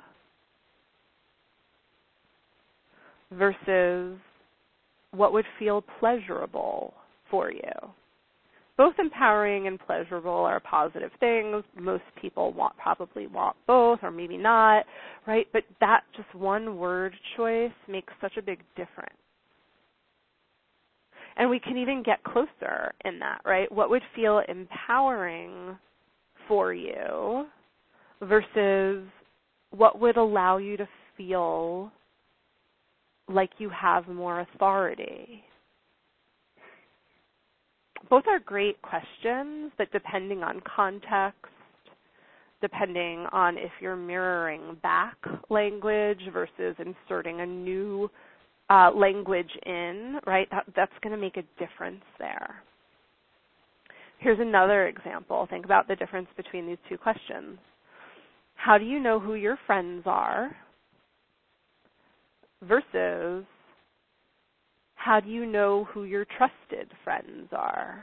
versus what would feel pleasurable for you? Both empowering and pleasurable are positive things. Most people want probably want both, or maybe not, right? But that just one word choice makes such a big difference. And we can even get closer in that, right? What would feel empowering for you versus what would allow you to feel like you have more authority? Both are great questions, but depending on context, depending on if you're mirroring back language versus inserting a new uh, language in, right, that, that's going to make a difference there. Here's another example. Think about the difference between these two questions. How do you know who your friends are versus how do you know who your trusted friends are?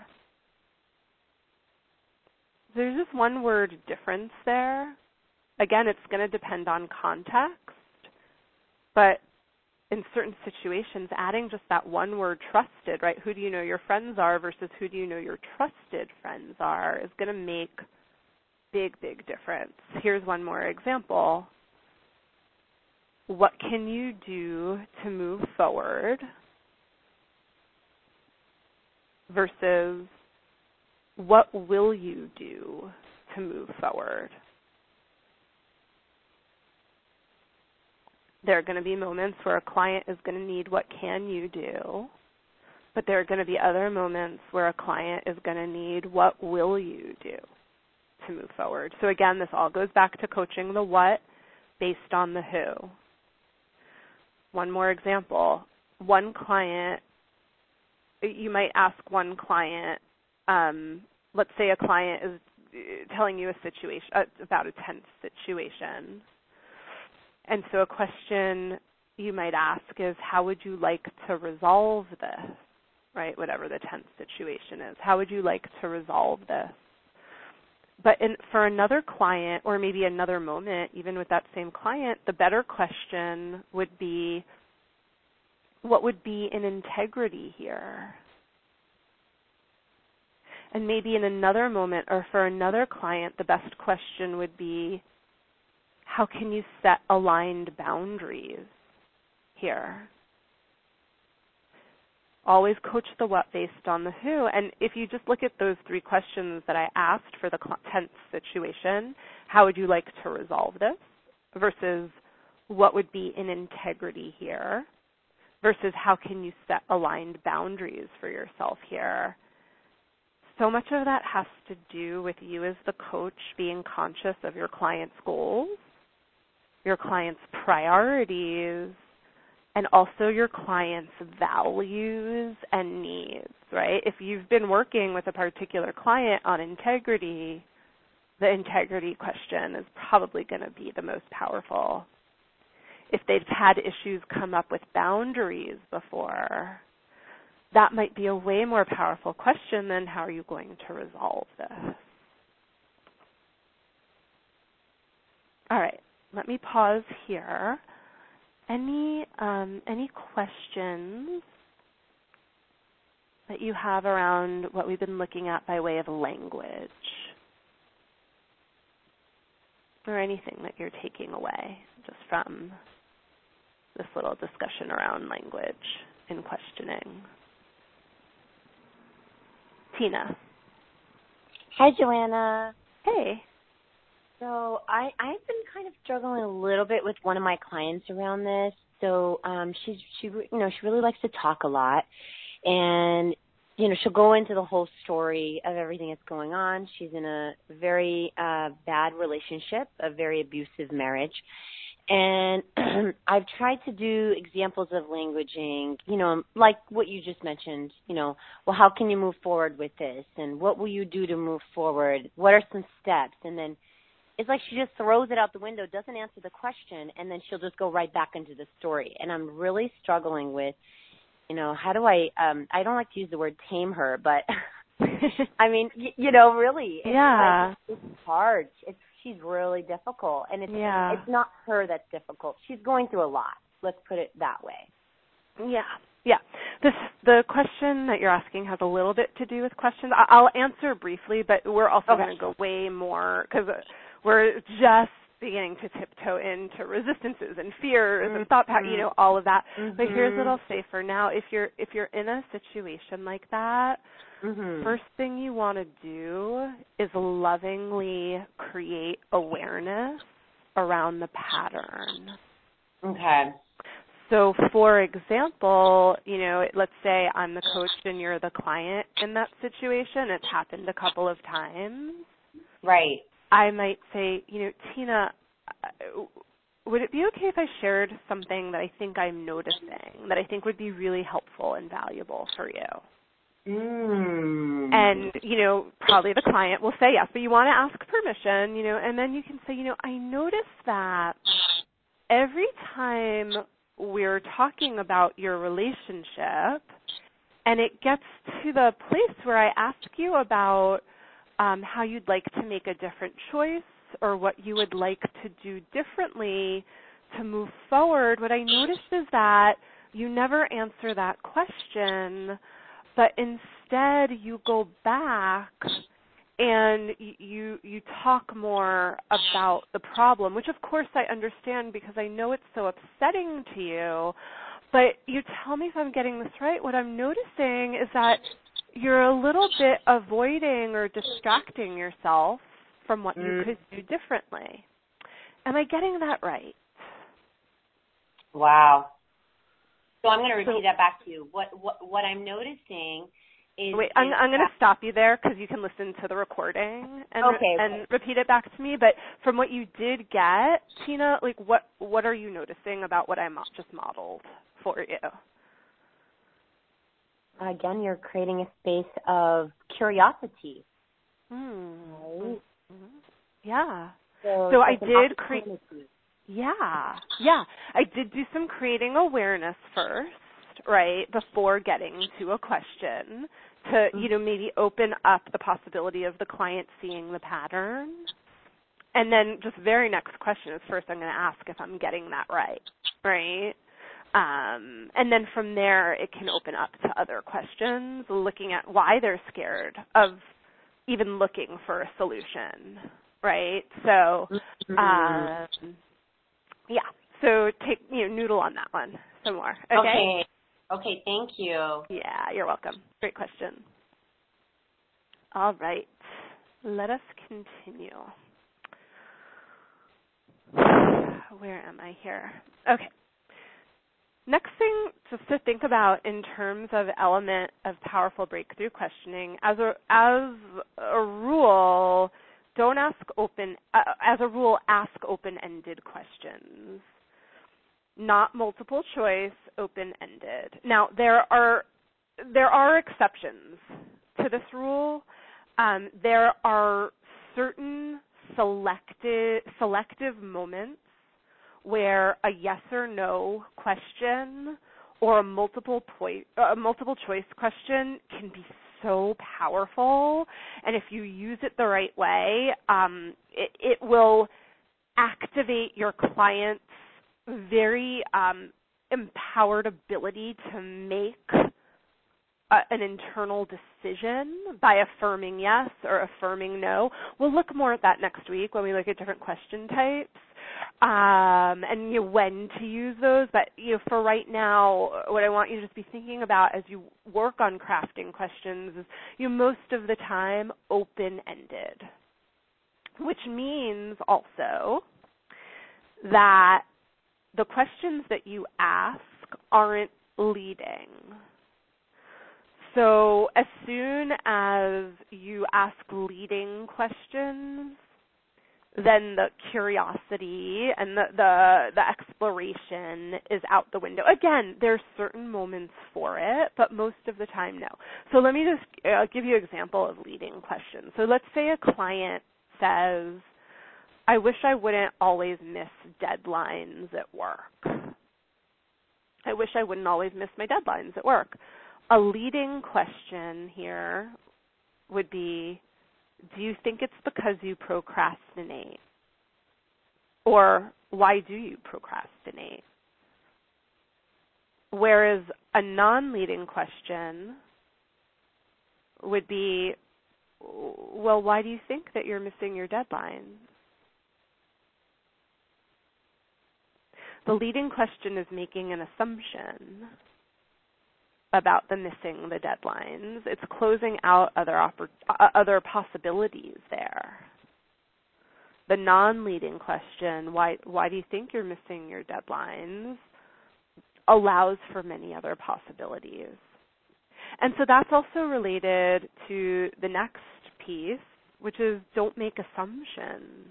There's just one word difference there. Again, it's going to depend on context, but in certain situations, adding just that one word, trusted, right? Who do you know your friends are versus who do you know your trusted friends are is going to make big, big difference. Here's one more example. What can you do to move forward versus what will you do to move forward? There are going to be moments where a client is going to need what can you do, but there are going to be other moments where a client is going to need what will you do to move forward. So again, this all goes back to coaching the what based on the who. One more example. One client, you might ask one client, um, let's say a client is telling you a situation, uh, about a tense situation. And so a question you might ask is, how would you like to resolve this, right, whatever the tense situation is? How would you like to resolve this? But in, for another client, or maybe another moment, even with that same client, the better question would be, what would be in integrity here? And maybe in another moment, or for another client, the best question would be, how can you set aligned boundaries here? Always coach the what based on the who. And if you just look at those three questions that I asked for the tense situation, how would you like to resolve this? Versus what would be in integrity here? Versus how can you set aligned boundaries for yourself here? So much of that has to do with you as the coach being conscious of your client's goals, your client's priorities, and also your client's values and needs, right? If you've been working with a particular client on integrity, the integrity question is probably going to be the most powerful. If they've had issues come up with boundaries before, that might be a way more powerful question than how are you going to resolve this. All right, let me pause here. Any um, any questions that you have around what we've been looking at by way of language? Or anything that you're taking away just from this little discussion around language and questioning? Tina. Hi, Joanna. Hey. So I, I've been kind of struggling a little bit with one of my clients around this. So um, she's she you know she really likes to talk a lot, and you know, she'll go into the whole story of everything that's going on. She's in a very uh, bad relationship, a very abusive marriage. And I've tried to do examples of languaging, you know, like what you just mentioned, you know, well, how can you move forward with this? And what will you do to move forward? What are some steps? And then it's like she just throws it out the window, doesn't answer the question, and then she'll just go right back into the story. And I'm really struggling with, you know, how do I, um, I don't like to use the word tame her, but I mean, y- you know, really, it's, yeah. like, it's hard. It's She's really difficult, and it's yeah. it's not her that's difficult. She's going through a lot. Let's put it that way. Yeah, yeah. This the question that you're asking has a little bit to do with questions. I- I'll answer briefly, but we're also Okay. going to go way more because we're just beginning to tiptoe into resistances and fears mm-hmm. and thought, you know, all of that. Mm-hmm. But here's what I'll say for now: if you're if you're in a situation like that. Mm-hmm. First thing you want to do is lovingly create awareness around the pattern. Okay. So, for example, you know, let's say I'm the coach and you're the client in that situation. It's happened a couple of times. Right. I might say, you know, Tina, would it be okay if I shared something that I think I'm noticing, that I think would be really helpful and valuable for you? Mm. And, you know, probably the client will say yes, but you want to ask permission, you know, and then you can say, you know, I notice that every time we're talking about your relationship and it gets to the place where I ask you about um, how you'd like to make a different choice or what you would like to do differently to move forward, what I noticed is that you never answer that question, but instead you go back and you you talk more about the problem, which of course I understand because I know it's so upsetting to you. But you tell me if I'm getting this right. What I'm noticing is that you're a little bit avoiding or distracting yourself from what mm. you could do differently. Am I getting that right? Wow. So I'm going to repeat so, that back to you. What what what I'm noticing is Wait, is I'm I'm going to stop you there because you can listen to the recording and okay, and okay. repeat it back to me. But from what you did get, Tina, like what what are you noticing about what I mo- just modeled for you? Again, you're creating a space of curiosity. Hmm. Right? Mm-hmm. Yeah. So, so like I did create. Yeah, yeah. I did do some creating awareness first, right, before getting to a question to, you know, maybe open up the possibility of the client seeing the pattern. And then just very next question is first I'm going to ask if I'm getting that right, right? Um, and then from there it can open up to other questions, looking at why they're scared of even looking for a solution, right? So, um, yeah. So take, you know, noodle on that one some more. Okay? Okay. Okay, thank you. Yeah, you're welcome. Great question. All right. Let us continue. Where am I here? Okay. Next thing just to think about in terms of element of powerful breakthrough questioning, as a, as a rule, don't ask open, uh, as a rule, ask open-ended questions. Not multiple choice, open-ended. Now, there are there are exceptions to this rule. Um, there are certain selected selective moments where a yes or no question or a multiple point, a multiple choice question can be so powerful, and if you use it the right way, um, it, it will activate your client's very um, empowered ability to make a, an internal decision by affirming yes or affirming no. We'll look more at that next week when we look at different question types. Um, and you know, when to use those, but you know, for right now, what I want you to just be thinking about as you work on crafting questions is, you know, most of the time open-ended, which means also that the questions that you ask aren't leading. So as soon as you ask leading questions, then the curiosity and the, the the exploration is out the window. Again, there's certain moments for it, but most of the time, no. So let me just uh, give you an example of leading questions. So let's say a client says, I wish I wouldn't always miss deadlines at work. I wish I wouldn't always miss my deadlines at work. A leading question here would be, do you think it's because you procrastinate? Or why do you procrastinate? Whereas a non-leading question would be, well, why do you think that you're missing your deadline? The leading question is making an assumption about the missing the deadlines. It's closing out other oppor- uh, other possibilities there. The non-leading question, why why do you think you're missing your deadlines, allows for many other possibilities. And so that's also related to the next piece, which is don't make assumptions.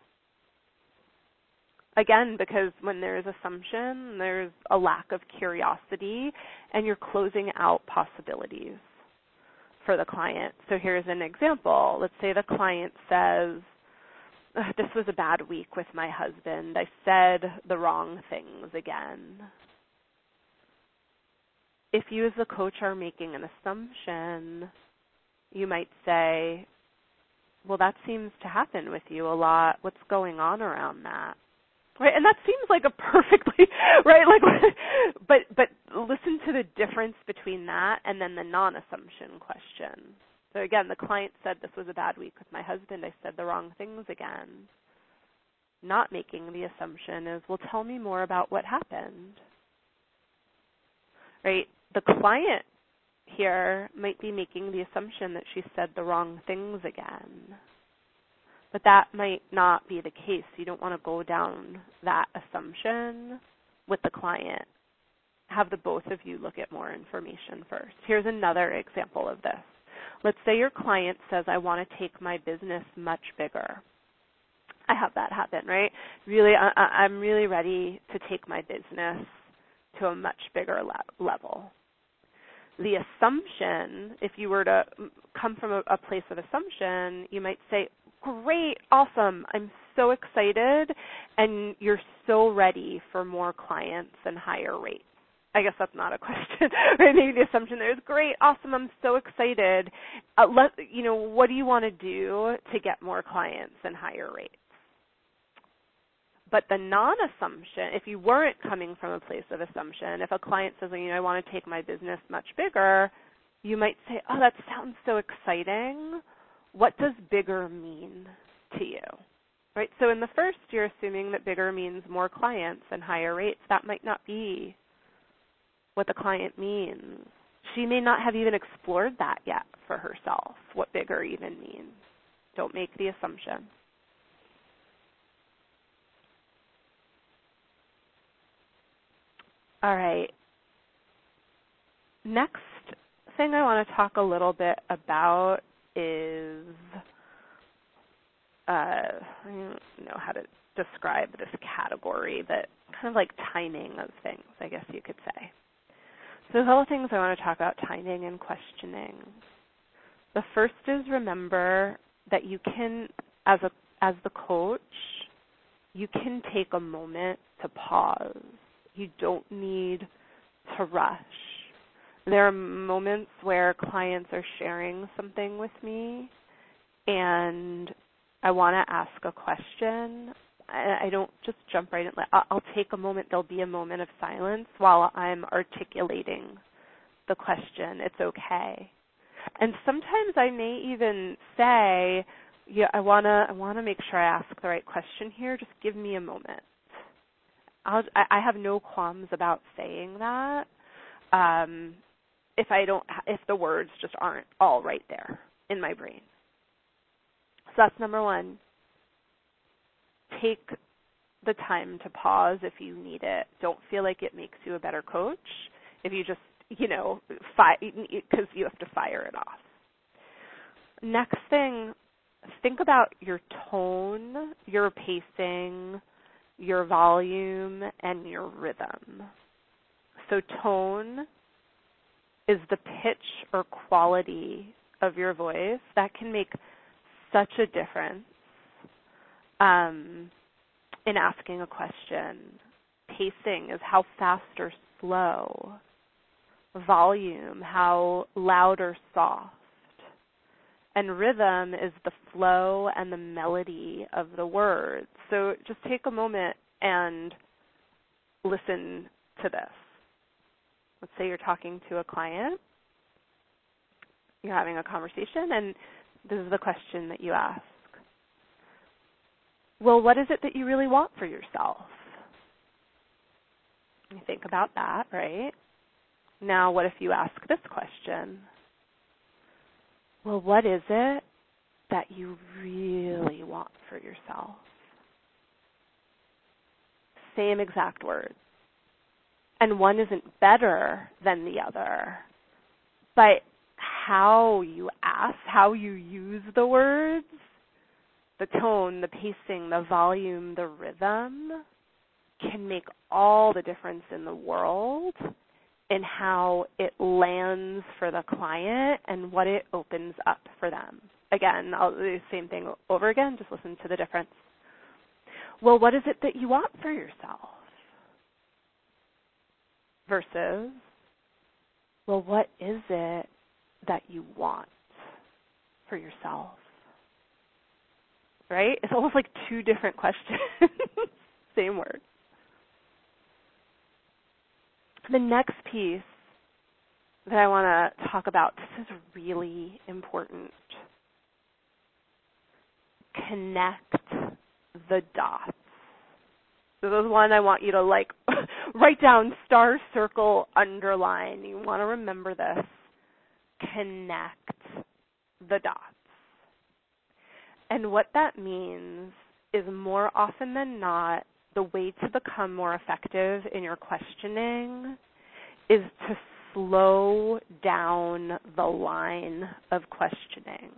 Again, because when there's assumption, there's a lack of curiosity, and you're closing out possibilities for the client. So here's an example. Let's say the client says, this was a bad week with my husband. I said the wrong things again. If you as a coach are making an assumption, you might say, well, that seems to happen with you a lot. What's going on around that? Right, and that seems like a perfectly right, like, but but listen to the difference between that and then the non-assumption question. So again, the client said this was a bad week with my husband. I said the wrong things again. Not making the assumption is, well, tell me more about what happened. Right, the client here might be making the assumption that she said the wrong things again. But that might not be the case. You don't want to go down that assumption with the client. Have the both of you look at more information first. Here's another example of this. Let's say your client says, I want to take my business much bigger. I have that happen, right? Really, I, I'm really ready to take my business to a much bigger le- level. The assumption, if you were to come from a, a place of assumption, you might say, great, awesome, I'm so excited, and you're so ready for more clients and higher rates. I guess that's not a question, right? Maybe the assumption there is, great, awesome, I'm so excited. Uh, let, you know, what do you want to do to get more clients and higher rates? But the non-assumption, if you weren't coming from a place of assumption, if a client says, you know, I want to take my business much bigger, you might say, oh, that sounds so exciting. What does bigger mean to you? Right? So in the first, you're assuming that bigger means more clients and higher rates. That might not be what the client means. She may not have even explored that yet for herself, what bigger even means. Don't make the assumption. All right. Next thing I want to talk a little bit about is, uh, I don't know how to describe this category, but kind of like timing of things, I guess you could say. So a couple things I want to talk about timing and questioning. The first is remember that you can, as a as the coach, you can take a moment to pause. You don't need to rush. There are moments where clients are sharing something with me and I want to ask a question. I don't just jump right in. I'll take a moment. There'll be a moment of silence while I'm articulating the question. It's okay. And sometimes I may even say, yeah, I want to I want to make sure I ask the right question here. Just give me a moment. I'll, I have no qualms about saying that. Um, if I don't, if the words just aren't all right there in my brain. So that's number one. Take the time to pause if you need it. Don't feel like it makes you a better coach if you just you know, fi- because you have to fire it off. Next thing, think about your tone, your pacing, your volume, and your rhythm. So tone is the pitch or quality of your voice. That can make such a difference um, in asking a question. Pacing is how fast or slow. Volume, how loud or soft. And rhythm is the flow and the melody of the words. So just take a moment and listen to this. Let's say you're talking to a client. You're having a conversation, and this is the question that you ask. Well, what is it that you really want for yourself? You think about that, right? Now, what if you ask this question? Well, what is it that you really want for yourself? Same exact words. And one isn't better than the other. But how you ask, how you use the words, the tone, the pacing, the volume, the rhythm can make all the difference in the world in how it lands for the client and what it opens up for them. Again, I'll do the same thing over again, just listen to the difference. Well, what is it that you want for yourself? Versus, well, what is it that you want for yourself? Right? It's almost like two different questions. Same word. The next piece that I want to talk about, this is really important. Connect the dots. So this is one I want you to like write down, star, circle, underline. You want to remember this. Connect the dots. And what that means is more often than not, the way to become more effective in your questioning is to slow down the line of questioning.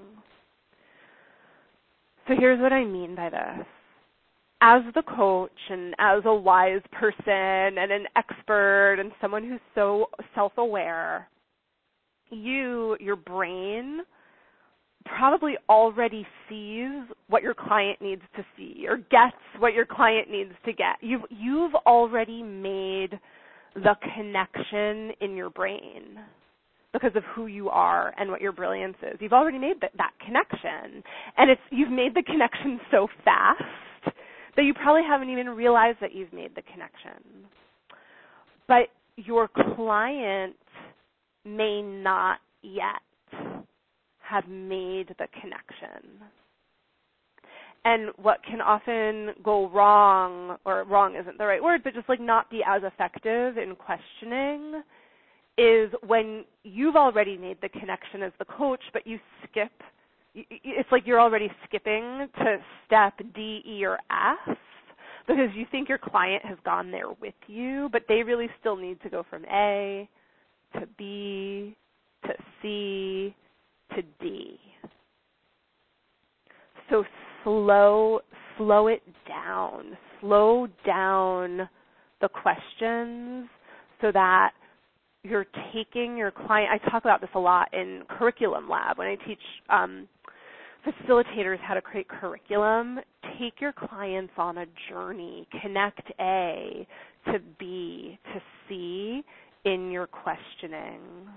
So here's what I mean by this. As the coach and as a wise person and an expert and someone who's so self-aware, you, your brain, probably already sees what your client needs to see or gets what your client needs to get. You've, you've already made the connection in your brain because of who you are and what your brilliance is. You've already made that, that connection. And it's you've made the connection so fast that you probably haven't even realized that you've made the connection. But your client may not yet have made the connection. And what can often go wrong, or wrong isn't the right word, but just like not be as effective in questioning is when you've already made the connection as the coach, but you skip. It's like you're already skipping to step D, E, or F because you think your client has gone there with you, but they really still need to go from A to B to C to D. So slow, slow it down. Slow down the questions so that you're taking your client. I talk about this a lot in Curriculum Lab when I teach um, facilitators how to create curriculum. Take your clients on a journey. Connect A to B to C in your questioning.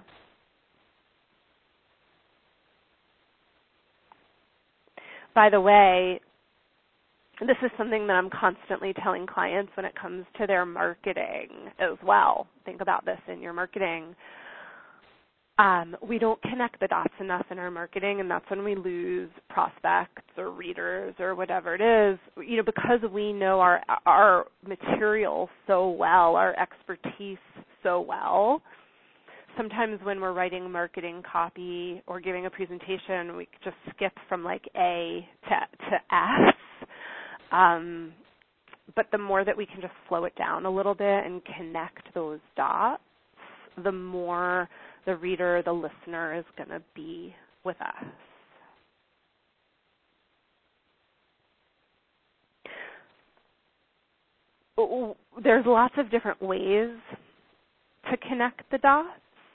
By the way, this is something that I'm constantly telling clients when it comes to their marketing as well. Think about this in your marketing. Um, we don't connect the dots enough in our marketing, and that's when we lose prospects or readers or whatever it is. You know, because we know our our material so well, our expertise so well. Sometimes when we're writing marketing copy or giving a presentation, we just skip from like A to, to F. Um, but the more that we can just slow it down a little bit and connect those dots, the more the reader, the listener is going to be with us. There's lots of different ways to connect the dots.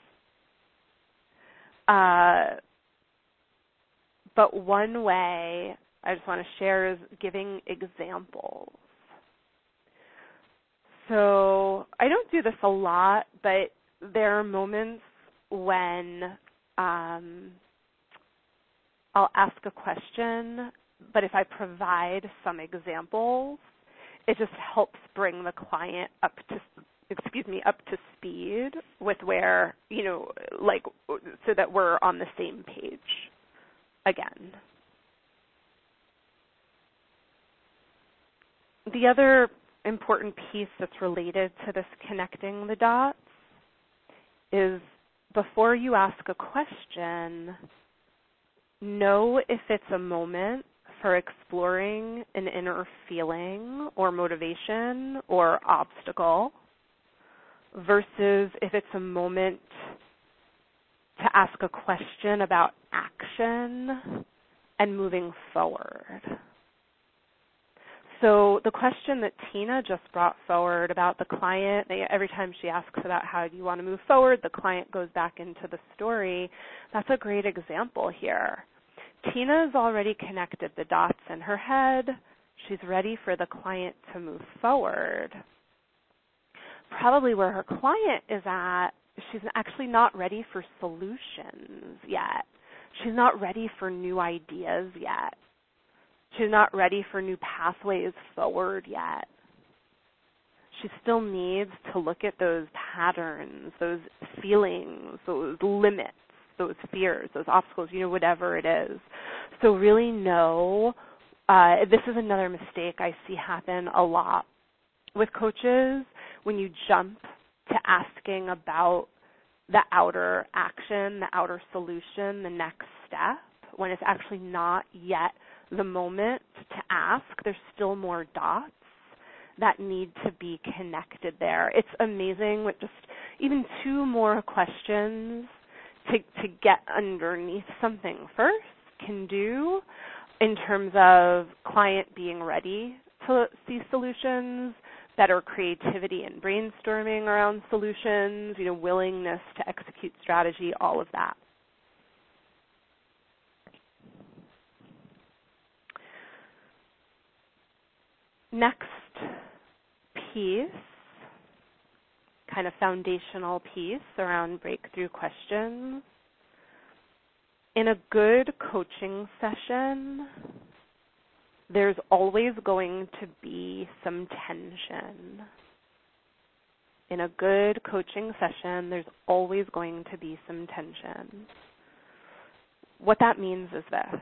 Uh, but one way I just want to share is giving examples. So I don't do this a lot, but there are moments when um, I'll ask a question, but if I provide some examples, it just helps bring the client up to, excuse me, up to speed with where, you know, like, so that we're on the same page again. The other important piece that's related to this connecting the dots is before you ask a question, know if it's a moment for exploring an inner feeling or motivation or obstacle versus if it's a moment to ask a question about action and moving forward. So the question that Tina just brought forward about the client, they, every time she asks about how do you want to move forward, the client goes back into the story. That's a great example here. Tina's already connected the dots in her head. She's ready for the client to move forward. Probably where her client is at, she's actually not ready for solutions yet. She's not ready for new ideas yet. She's not ready for new pathways forward yet. She still needs to look at those patterns, those feelings, those limits, those fears, those obstacles, you know, whatever it is. So really know, uh, this is another mistake I see happen a lot with coaches when you jump to asking about the outer action, the outer solution, the next step, when it's actually not yet the moment to ask. There's still more dots that need to be connected there. It's amazing with just even two more questions to, to get underneath something first can do in terms of client being ready to see solutions, better creativity and brainstorming around solutions, you know, willingness to execute strategy, all of that. Next piece, kind of foundational piece around breakthrough questions. In a good coaching session, there's always going to be some tension. In a good coaching session, there's always going to be some tension. What that means is this.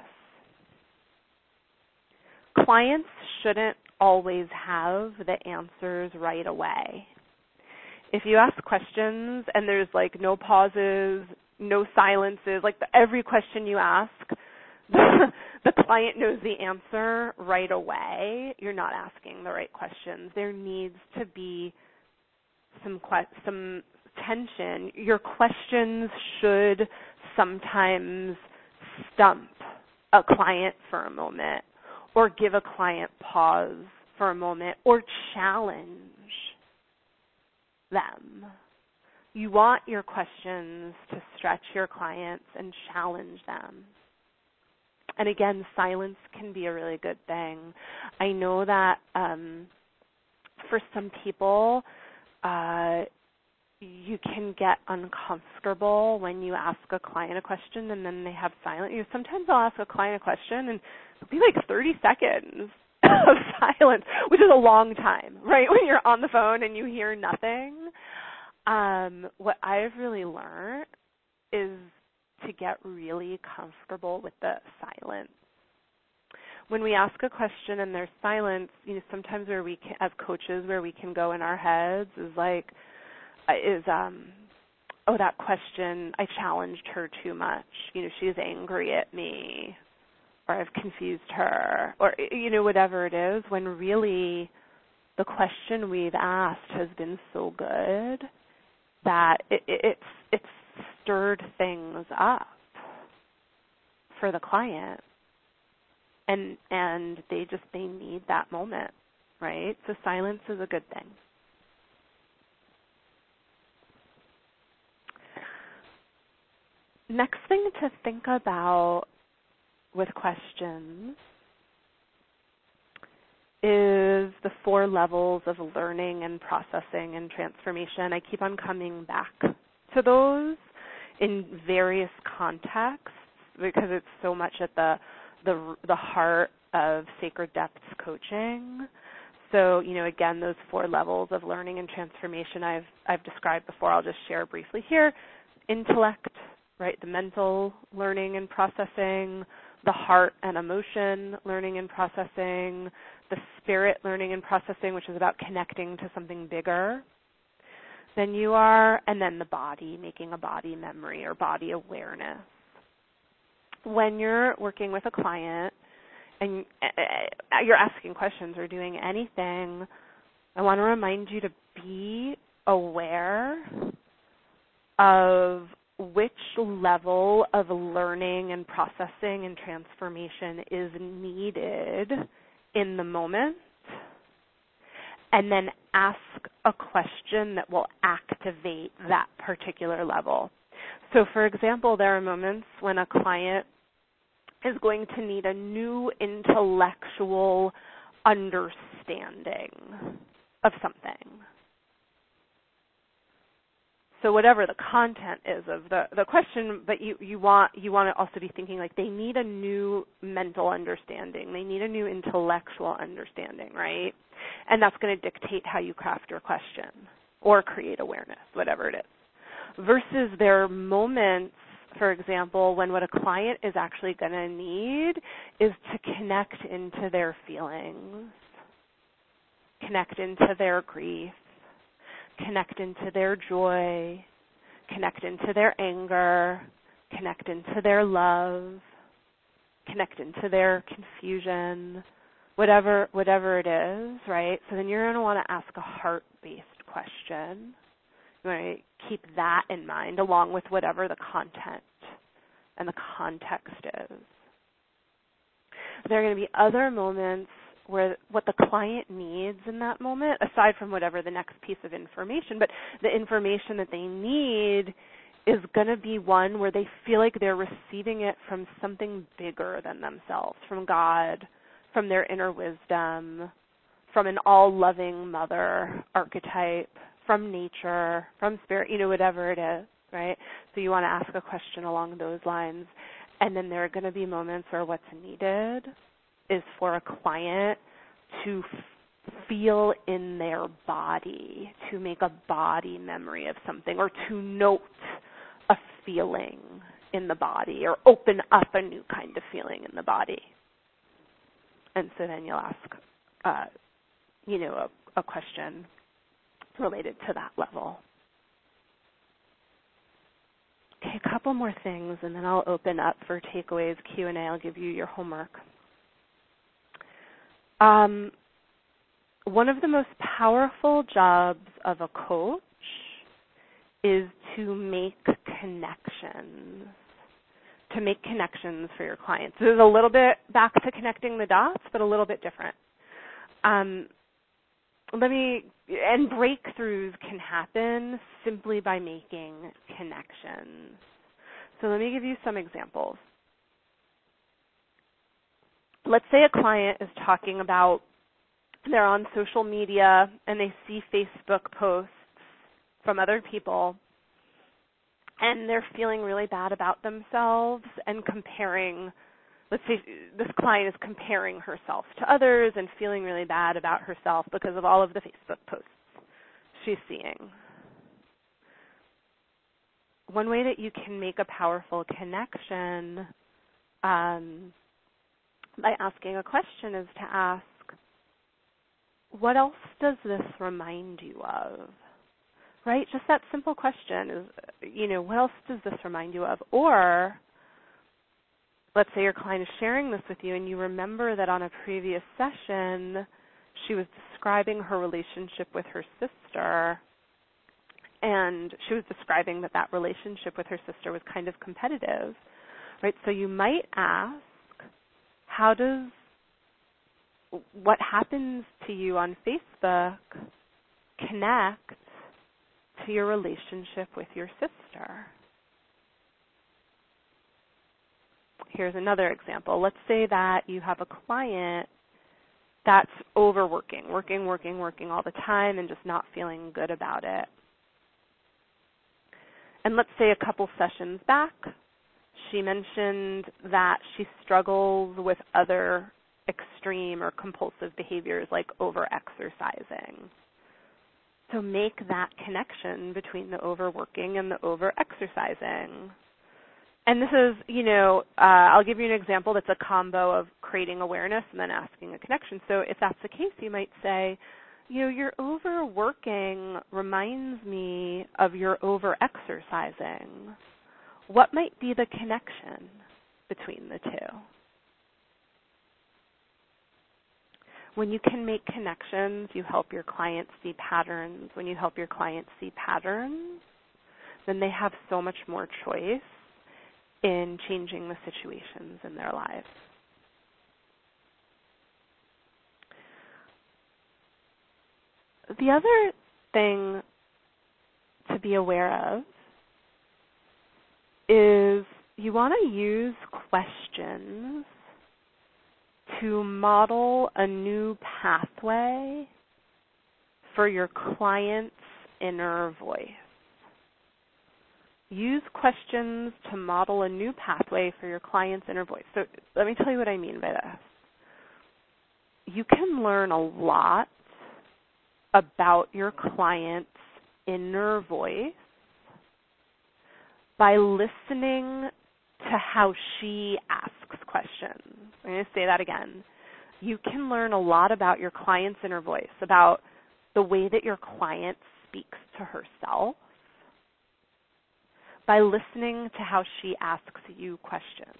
Clients shouldn't always have the answers right away. If you ask questions and there's like no pauses, no silences, like the, every question you ask, the, the client knows the answer right away, you're not asking the right questions. There needs to be some que- some tension. Your questions should sometimes stump a client for a moment, or give a client pause for a moment, or challenge them. You want your questions to stretch your clients and challenge them. And again, silence can be a really good thing. I know that um, for some people, uh, you can get uncomfortable when you ask a client a question and then they have silence. You know, sometimes I'll ask a client a question and it'll be like thirty seconds of silence, which is a long time, right? When you're on the phone and you hear nothing. Um, what I've really learned is to get really comfortable with the silence. When we ask a question and there's silence, you know, sometimes where we can, as coaches, where we can go in our heads is like, is, um, oh, that question, I challenged her too much. You know, she's angry at me, or I've confused her, or, you know, whatever it is, when really the question we've asked has been so good that it, it, it's it's stirred things up for the client, and and they just they need that moment, right? So silence is a good thing. Next thing to think about with questions is the four levels of learning and processing and transformation. I keep on coming back to those in various contexts because it's so much at the the, the heart of Sacred Depths coaching. So, you know, again, those four levels of learning and transformation I've I've described before. I'll just share briefly here. Intellect, right, the mental learning and processing, the heart and emotion learning and processing, the spirit learning and processing, which is about connecting to something bigger than you are, and then the body, making a body memory or body awareness. When you're working with a client and you're asking questions or doing anything, I want to remind you to be aware of which level of learning and processing and transformation is needed in the moment, and then ask a question that will activate that particular level. So, for example, there are moments when a client is going to need a new intellectual understanding of something. So whatever the content is of the, the question, but you, you want you want to also be thinking like they need a new mental understanding. They need a new intellectual understanding, right? And that's going to dictate how you craft your question or create awareness, whatever it is. Versus there are moments, for example, when what a client is actually going to need is to connect into their feelings, connect into their grief, connect into their joy, connect into their anger, connect into their love, connect into their confusion, whatever whatever it is, right? So then you're going to want to ask a heart-based question. You want to keep that in mind along with whatever the content and the context is. There are going to be other moments where what the client needs in that moment, aside from whatever the next piece of information, but the information that they need is going to be one where they feel like they're receiving it from something bigger than themselves, from God, from their inner wisdom, from an all-loving mother archetype, from nature, from spirit, you know, whatever it is, right? So you want to ask a question along those lines. And then there are going to be moments where what's needed is for a client to f- feel in their body, to make a body memory of something, or to note a feeling in the body, or open up a new kind of feeling in the body. And so then you'll ask, uh, you know, a, a question related to that level. Okay, a couple more things, and then I'll open up for takeaways, Q and A. I'll give you your homework. Um, one of the most powerful jobs of a coach is to make connections, to make connections for your clients. This is a little bit back to connecting the dots, but a little bit different. Um, let me, and breakthroughs can happen simply by making connections. So let me give you some examples. Let's say a client is talking about they're on social media and they see Facebook posts from other people and they're feeling really bad about themselves and comparing. Let's say this client is comparing herself to others and feeling really bad about herself because of all of the Facebook posts she's seeing. One way that you can make a powerful connection um, by asking a question is to ask, what else does this remind you of? Right? Just that simple question is, you know, what else does this remind you of? Or let's say your client is sharing this with you and you remember that on a previous session she was describing her relationship with her sister And she was describing that that relationship with her sister was kind of competitive, right? So you might ask, how does what happens to you on Facebook connect to your relationship with your sister? Here's another example. Let's say that you have a client that's overworking, working, working, working all the time and just not feeling good about it. And let's say a couple sessions back, she mentioned that she struggles with other extreme or compulsive behaviors like over-exercising. So make that connection between the overworking and the over-exercising. And this is, you know, uh, I'll give you an example that's a combo of creating awareness and then asking a connection. So if that's the case, you might say, you know, your overworking reminds me of your over-exercising. What might be the connection between the two? When you can make connections, you help your clients see patterns. When you help your clients see patterns, then they have so much more choice in changing the situations in their lives. The other thing to be aware of is you want to use questions to model a new pathway for your client's inner voice. Use questions to model a new pathway for your client's inner voice. So let me tell you what I mean by this. You can learn a lot about your client's inner voice by listening to how she asks questions. I'm going to say that again. You can learn a lot about your client's inner voice, about the way that your client speaks to herself, by listening to how she asks you questions.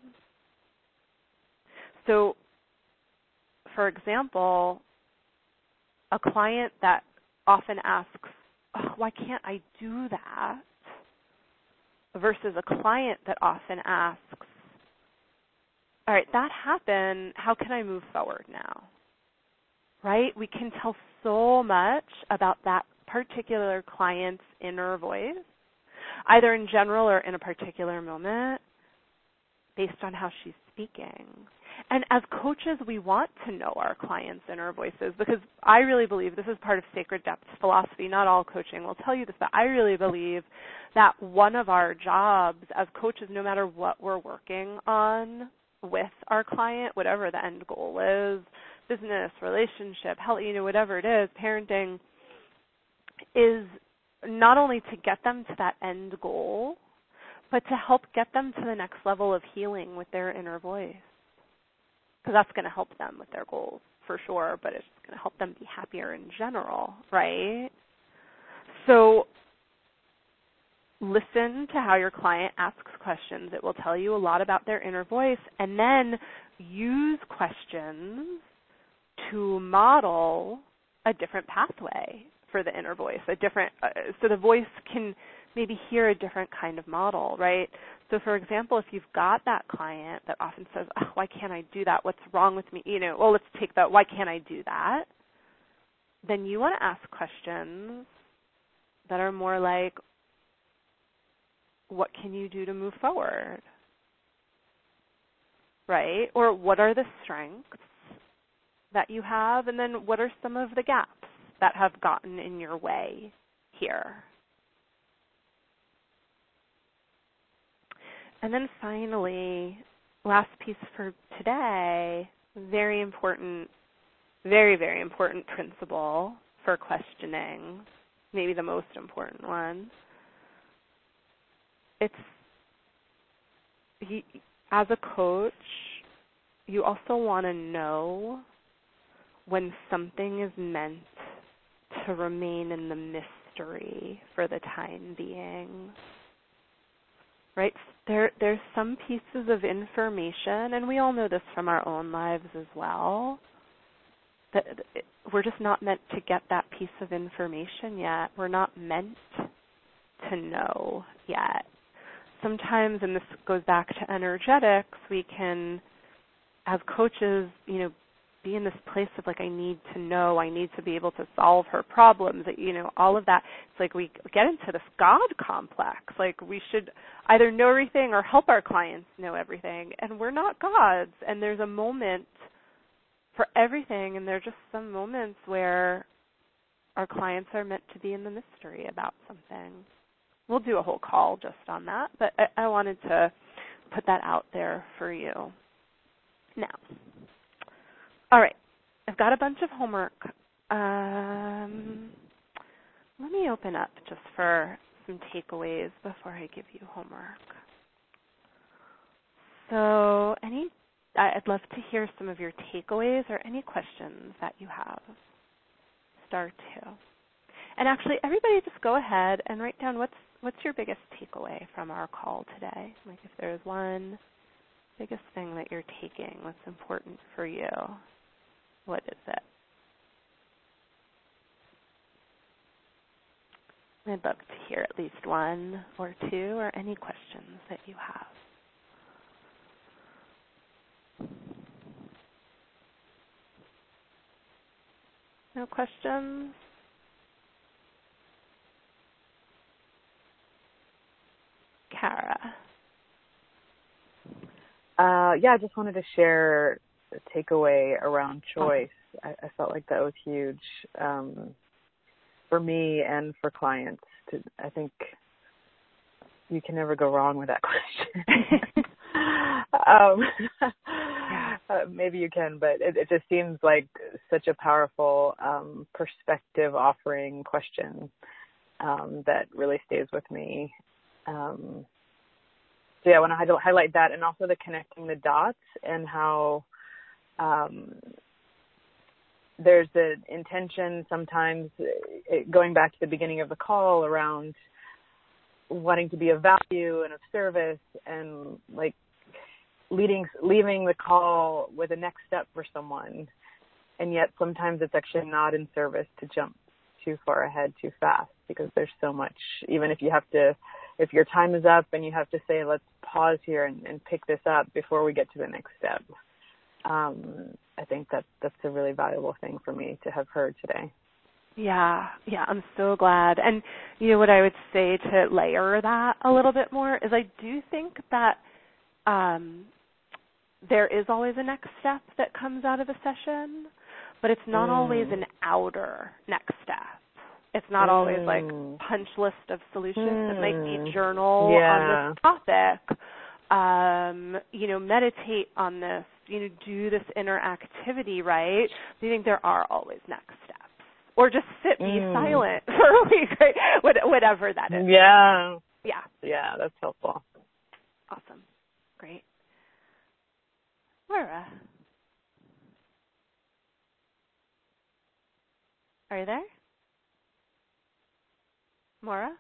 So, for example, a client that often asks, oh, why can't I do that? Versus a client that often asks, all right, that happened, how can I move forward now? Right? We can tell so much about that particular client's inner voice, either in general or in a particular moment, based on how she's speaking. And as coaches, we want to know our clients' inner voices because I really believe this is part of Sacred Depth's philosophy. Not all coaching will tell you this, but I really believe that one of our jobs as coaches, no matter what we're working on with our client, whatever the end goal is, business, relationship, health, you know, whatever it is, parenting, is not only to get them to that end goal, but to help get them to the next level of healing with their inner voice. Because that's going to help them with their goals for sure, but it's going to help them be happier in general, right? So listen to how your client asks questions. It will tell you a lot about their inner voice, and then use questions to model a different pathway for the inner voice, a different, uh, so the voice can maybe hear a different kind of model, right? So, for example, if you've got that client that often says, oh, why can't I do that? What's wrong with me? You know, well, let's take that, why can't I do that? Then you want to ask questions that are more like, what can you do to move forward? Right? Or what are the strengths that you have? And then what are some of the gaps that have gotten in your way here? And then finally, last piece for today, very important, very, very important principle for questioning, maybe the most important one. It's, he, as a coach, you also want to know when something is meant to remain in the mystery for the time being. Right? There, there's some pieces of information, and we all know this from our own lives as well, that we're just not meant to get that piece of information yet. We're not meant to know yet. Sometimes, and this goes back to energetics, we can, as coaches, you know, be in this place of like, I need to know, I need to be able to solve her problems, you know, all of that. It's like we get into this God complex. Like we should either know everything or help our clients know everything. And we're not gods. And there's a moment for everything. And there are just some moments where our clients are meant to be in the mystery about something. We'll do a whole call just on that. But I, I wanted to put that out there for you. Now, all right, I've got a bunch of homework. Um, let me open up just for some takeaways before I give you homework. So any, I'd love to hear some of your takeaways or any questions that you have. Star two. And actually, everybody just go ahead and write down what's what's your biggest takeaway from our call today. Like if there's one biggest thing that you're taking that's important for you. What is it? I'd love to hear at least one or two or any questions that you have. No questions? Kara. Uh, yeah, I just wanted to share a takeaway around choice. I, I felt like that was huge um, for me and for clients. To, I think you can never go wrong with that question. um, uh, maybe you can, but it, it just seems like such a powerful um, perspective offering question um, that really stays with me. Um, so yeah, I want to highlight that, and also the connecting the dots and how um, there's an intention sometimes, it, going back to the beginning of the call, around wanting to be of value and of service, and like leading, leaving the call with a next step for someone. And yet sometimes it's actually not in service to jump too far ahead too fast, because there's so much, even if you have to, if your time is up and you have to say, let's pause here and, and pick this up before we get to the next step. Um, I think that that's a really valuable thing for me to have heard today. Yeah, yeah, I'm so glad. And, you know, what I would say to layer that a little bit more is I do think that um, there is always a next step that comes out of a session, but it's not mm. always an outer next step. It's not mm. always like punch list of solutions. Mm. It might be journal yeah. on this topic, um, you know, meditate on this, you know, do this inner activity, right? Do you think there are always next steps? Or just sit, be mm. silent for a week, right? Whatever that is. Yeah. Yeah. Yeah, that's helpful. Awesome. Great. Laura. Are you there? Maura?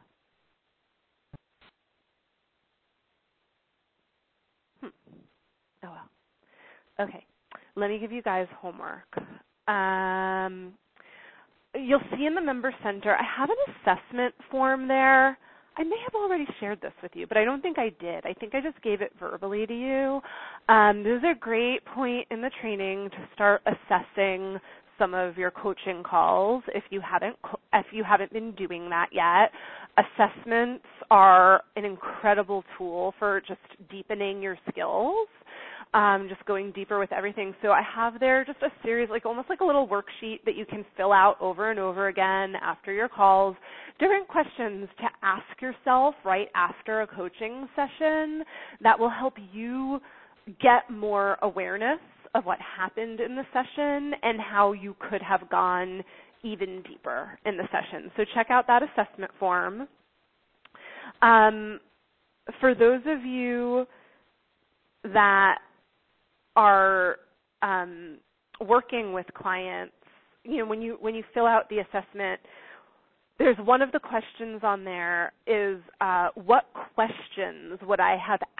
Hmm. Oh, well. Okay. Let me give you guys homework. Um, you'll see in the Member Center, I have an assessment form there. I may have already shared this with you, but I don't think I did. I think I just gave it verbally to you. Um, this is a great point in the training to start assessing some of your coaching calls if you haven't if you haven't been doing that yet. Assessments are an incredible tool for just deepening your skills, um, just going deeper with everything. So I have there just a series, like almost like a little worksheet that you can fill out over and over again after your calls, different questions to ask yourself right after a coaching session that will help you get more awareness of what happened in the session and how you could have gone even deeper in the session. So check out that assessment form. Um, for those of you that are um, working with clients, you know, when you when you fill out the assessment, there's one of the questions on there is uh, what questions would I have asked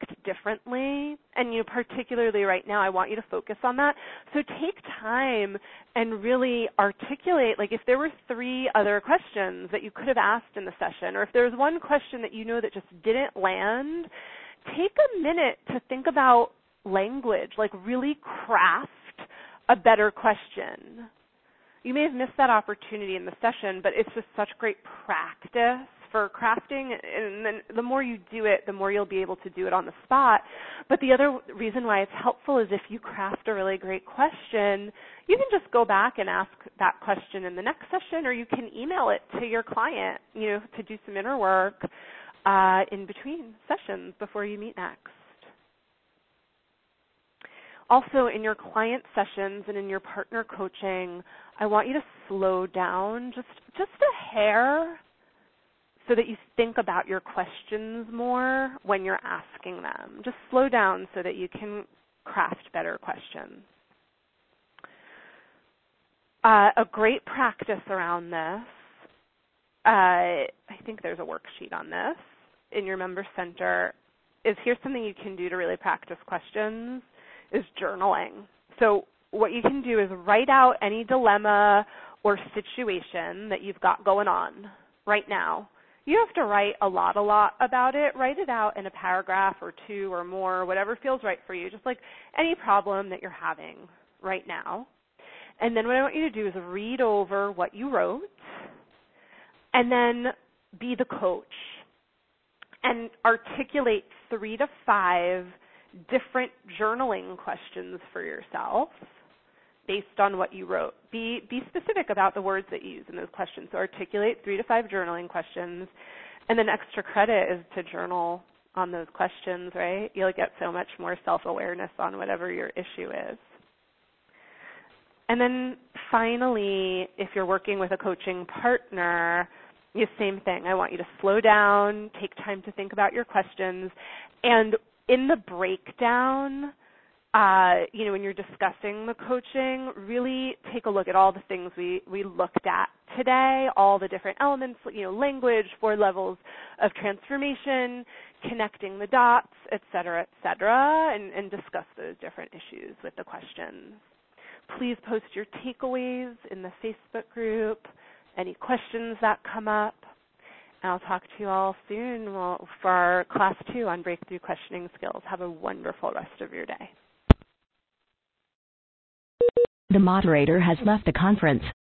asked differently. And you know, particularly right now, I want you to focus on that. So take time and really articulate, like if there were three other questions that you could have asked in the session, or if there was one question that you know that just didn't land, take a minute to think about language, like really craft a better question. You may have missed that opportunity in the session, but it's just such great practice for crafting, and then the more you do it, the more you'll be able to do it on the spot. But the other reason why it's helpful is if you craft a really great question, you can just go back and ask that question in the next session, or you can email it to your client, you know, to do some inner work uh, in between sessions before you meet next. Also, in your client sessions and in your partner coaching, I want you to slow down just, just a hair so that you think about your questions more when you're asking them. Just slow down so that you can craft better questions. Uh, a great practice around this, uh, I think there's a worksheet on this in your member center, is here's something you can do to really practice questions. Is journaling. So what you can do is write out any dilemma or situation that you've got going on right now. You don't have to write a lot, a lot about it. Write it out in a paragraph or two or more, whatever feels right for you, just like any problem that you're having right now. And then what I want you to do is read over what you wrote and then be the coach and articulate three to five different journaling questions for yourself based on what you wrote. Be be specific about the words that you use in those questions. So articulate three to five journaling questions, and then extra credit is to journal on those questions, right? You'll get so much more self-awareness on whatever your issue is. And then finally, if you're working with a coaching partner, the same thing. I want you to slow down, take time to think about your questions, and in the breakdown, uh, you know, when you're discussing the coaching, really take a look at all the things we, we looked at today, all the different elements, you know, language, four levels of transformation, connecting the dots, et cetera, et cetera, and, and discuss those different issues with the questions. Please post your takeaways in the Facebook group, any questions that come up. I'll talk to you all soon for our class two on breakthrough questioning skills. Have a wonderful rest of your day. The moderator has left the conference.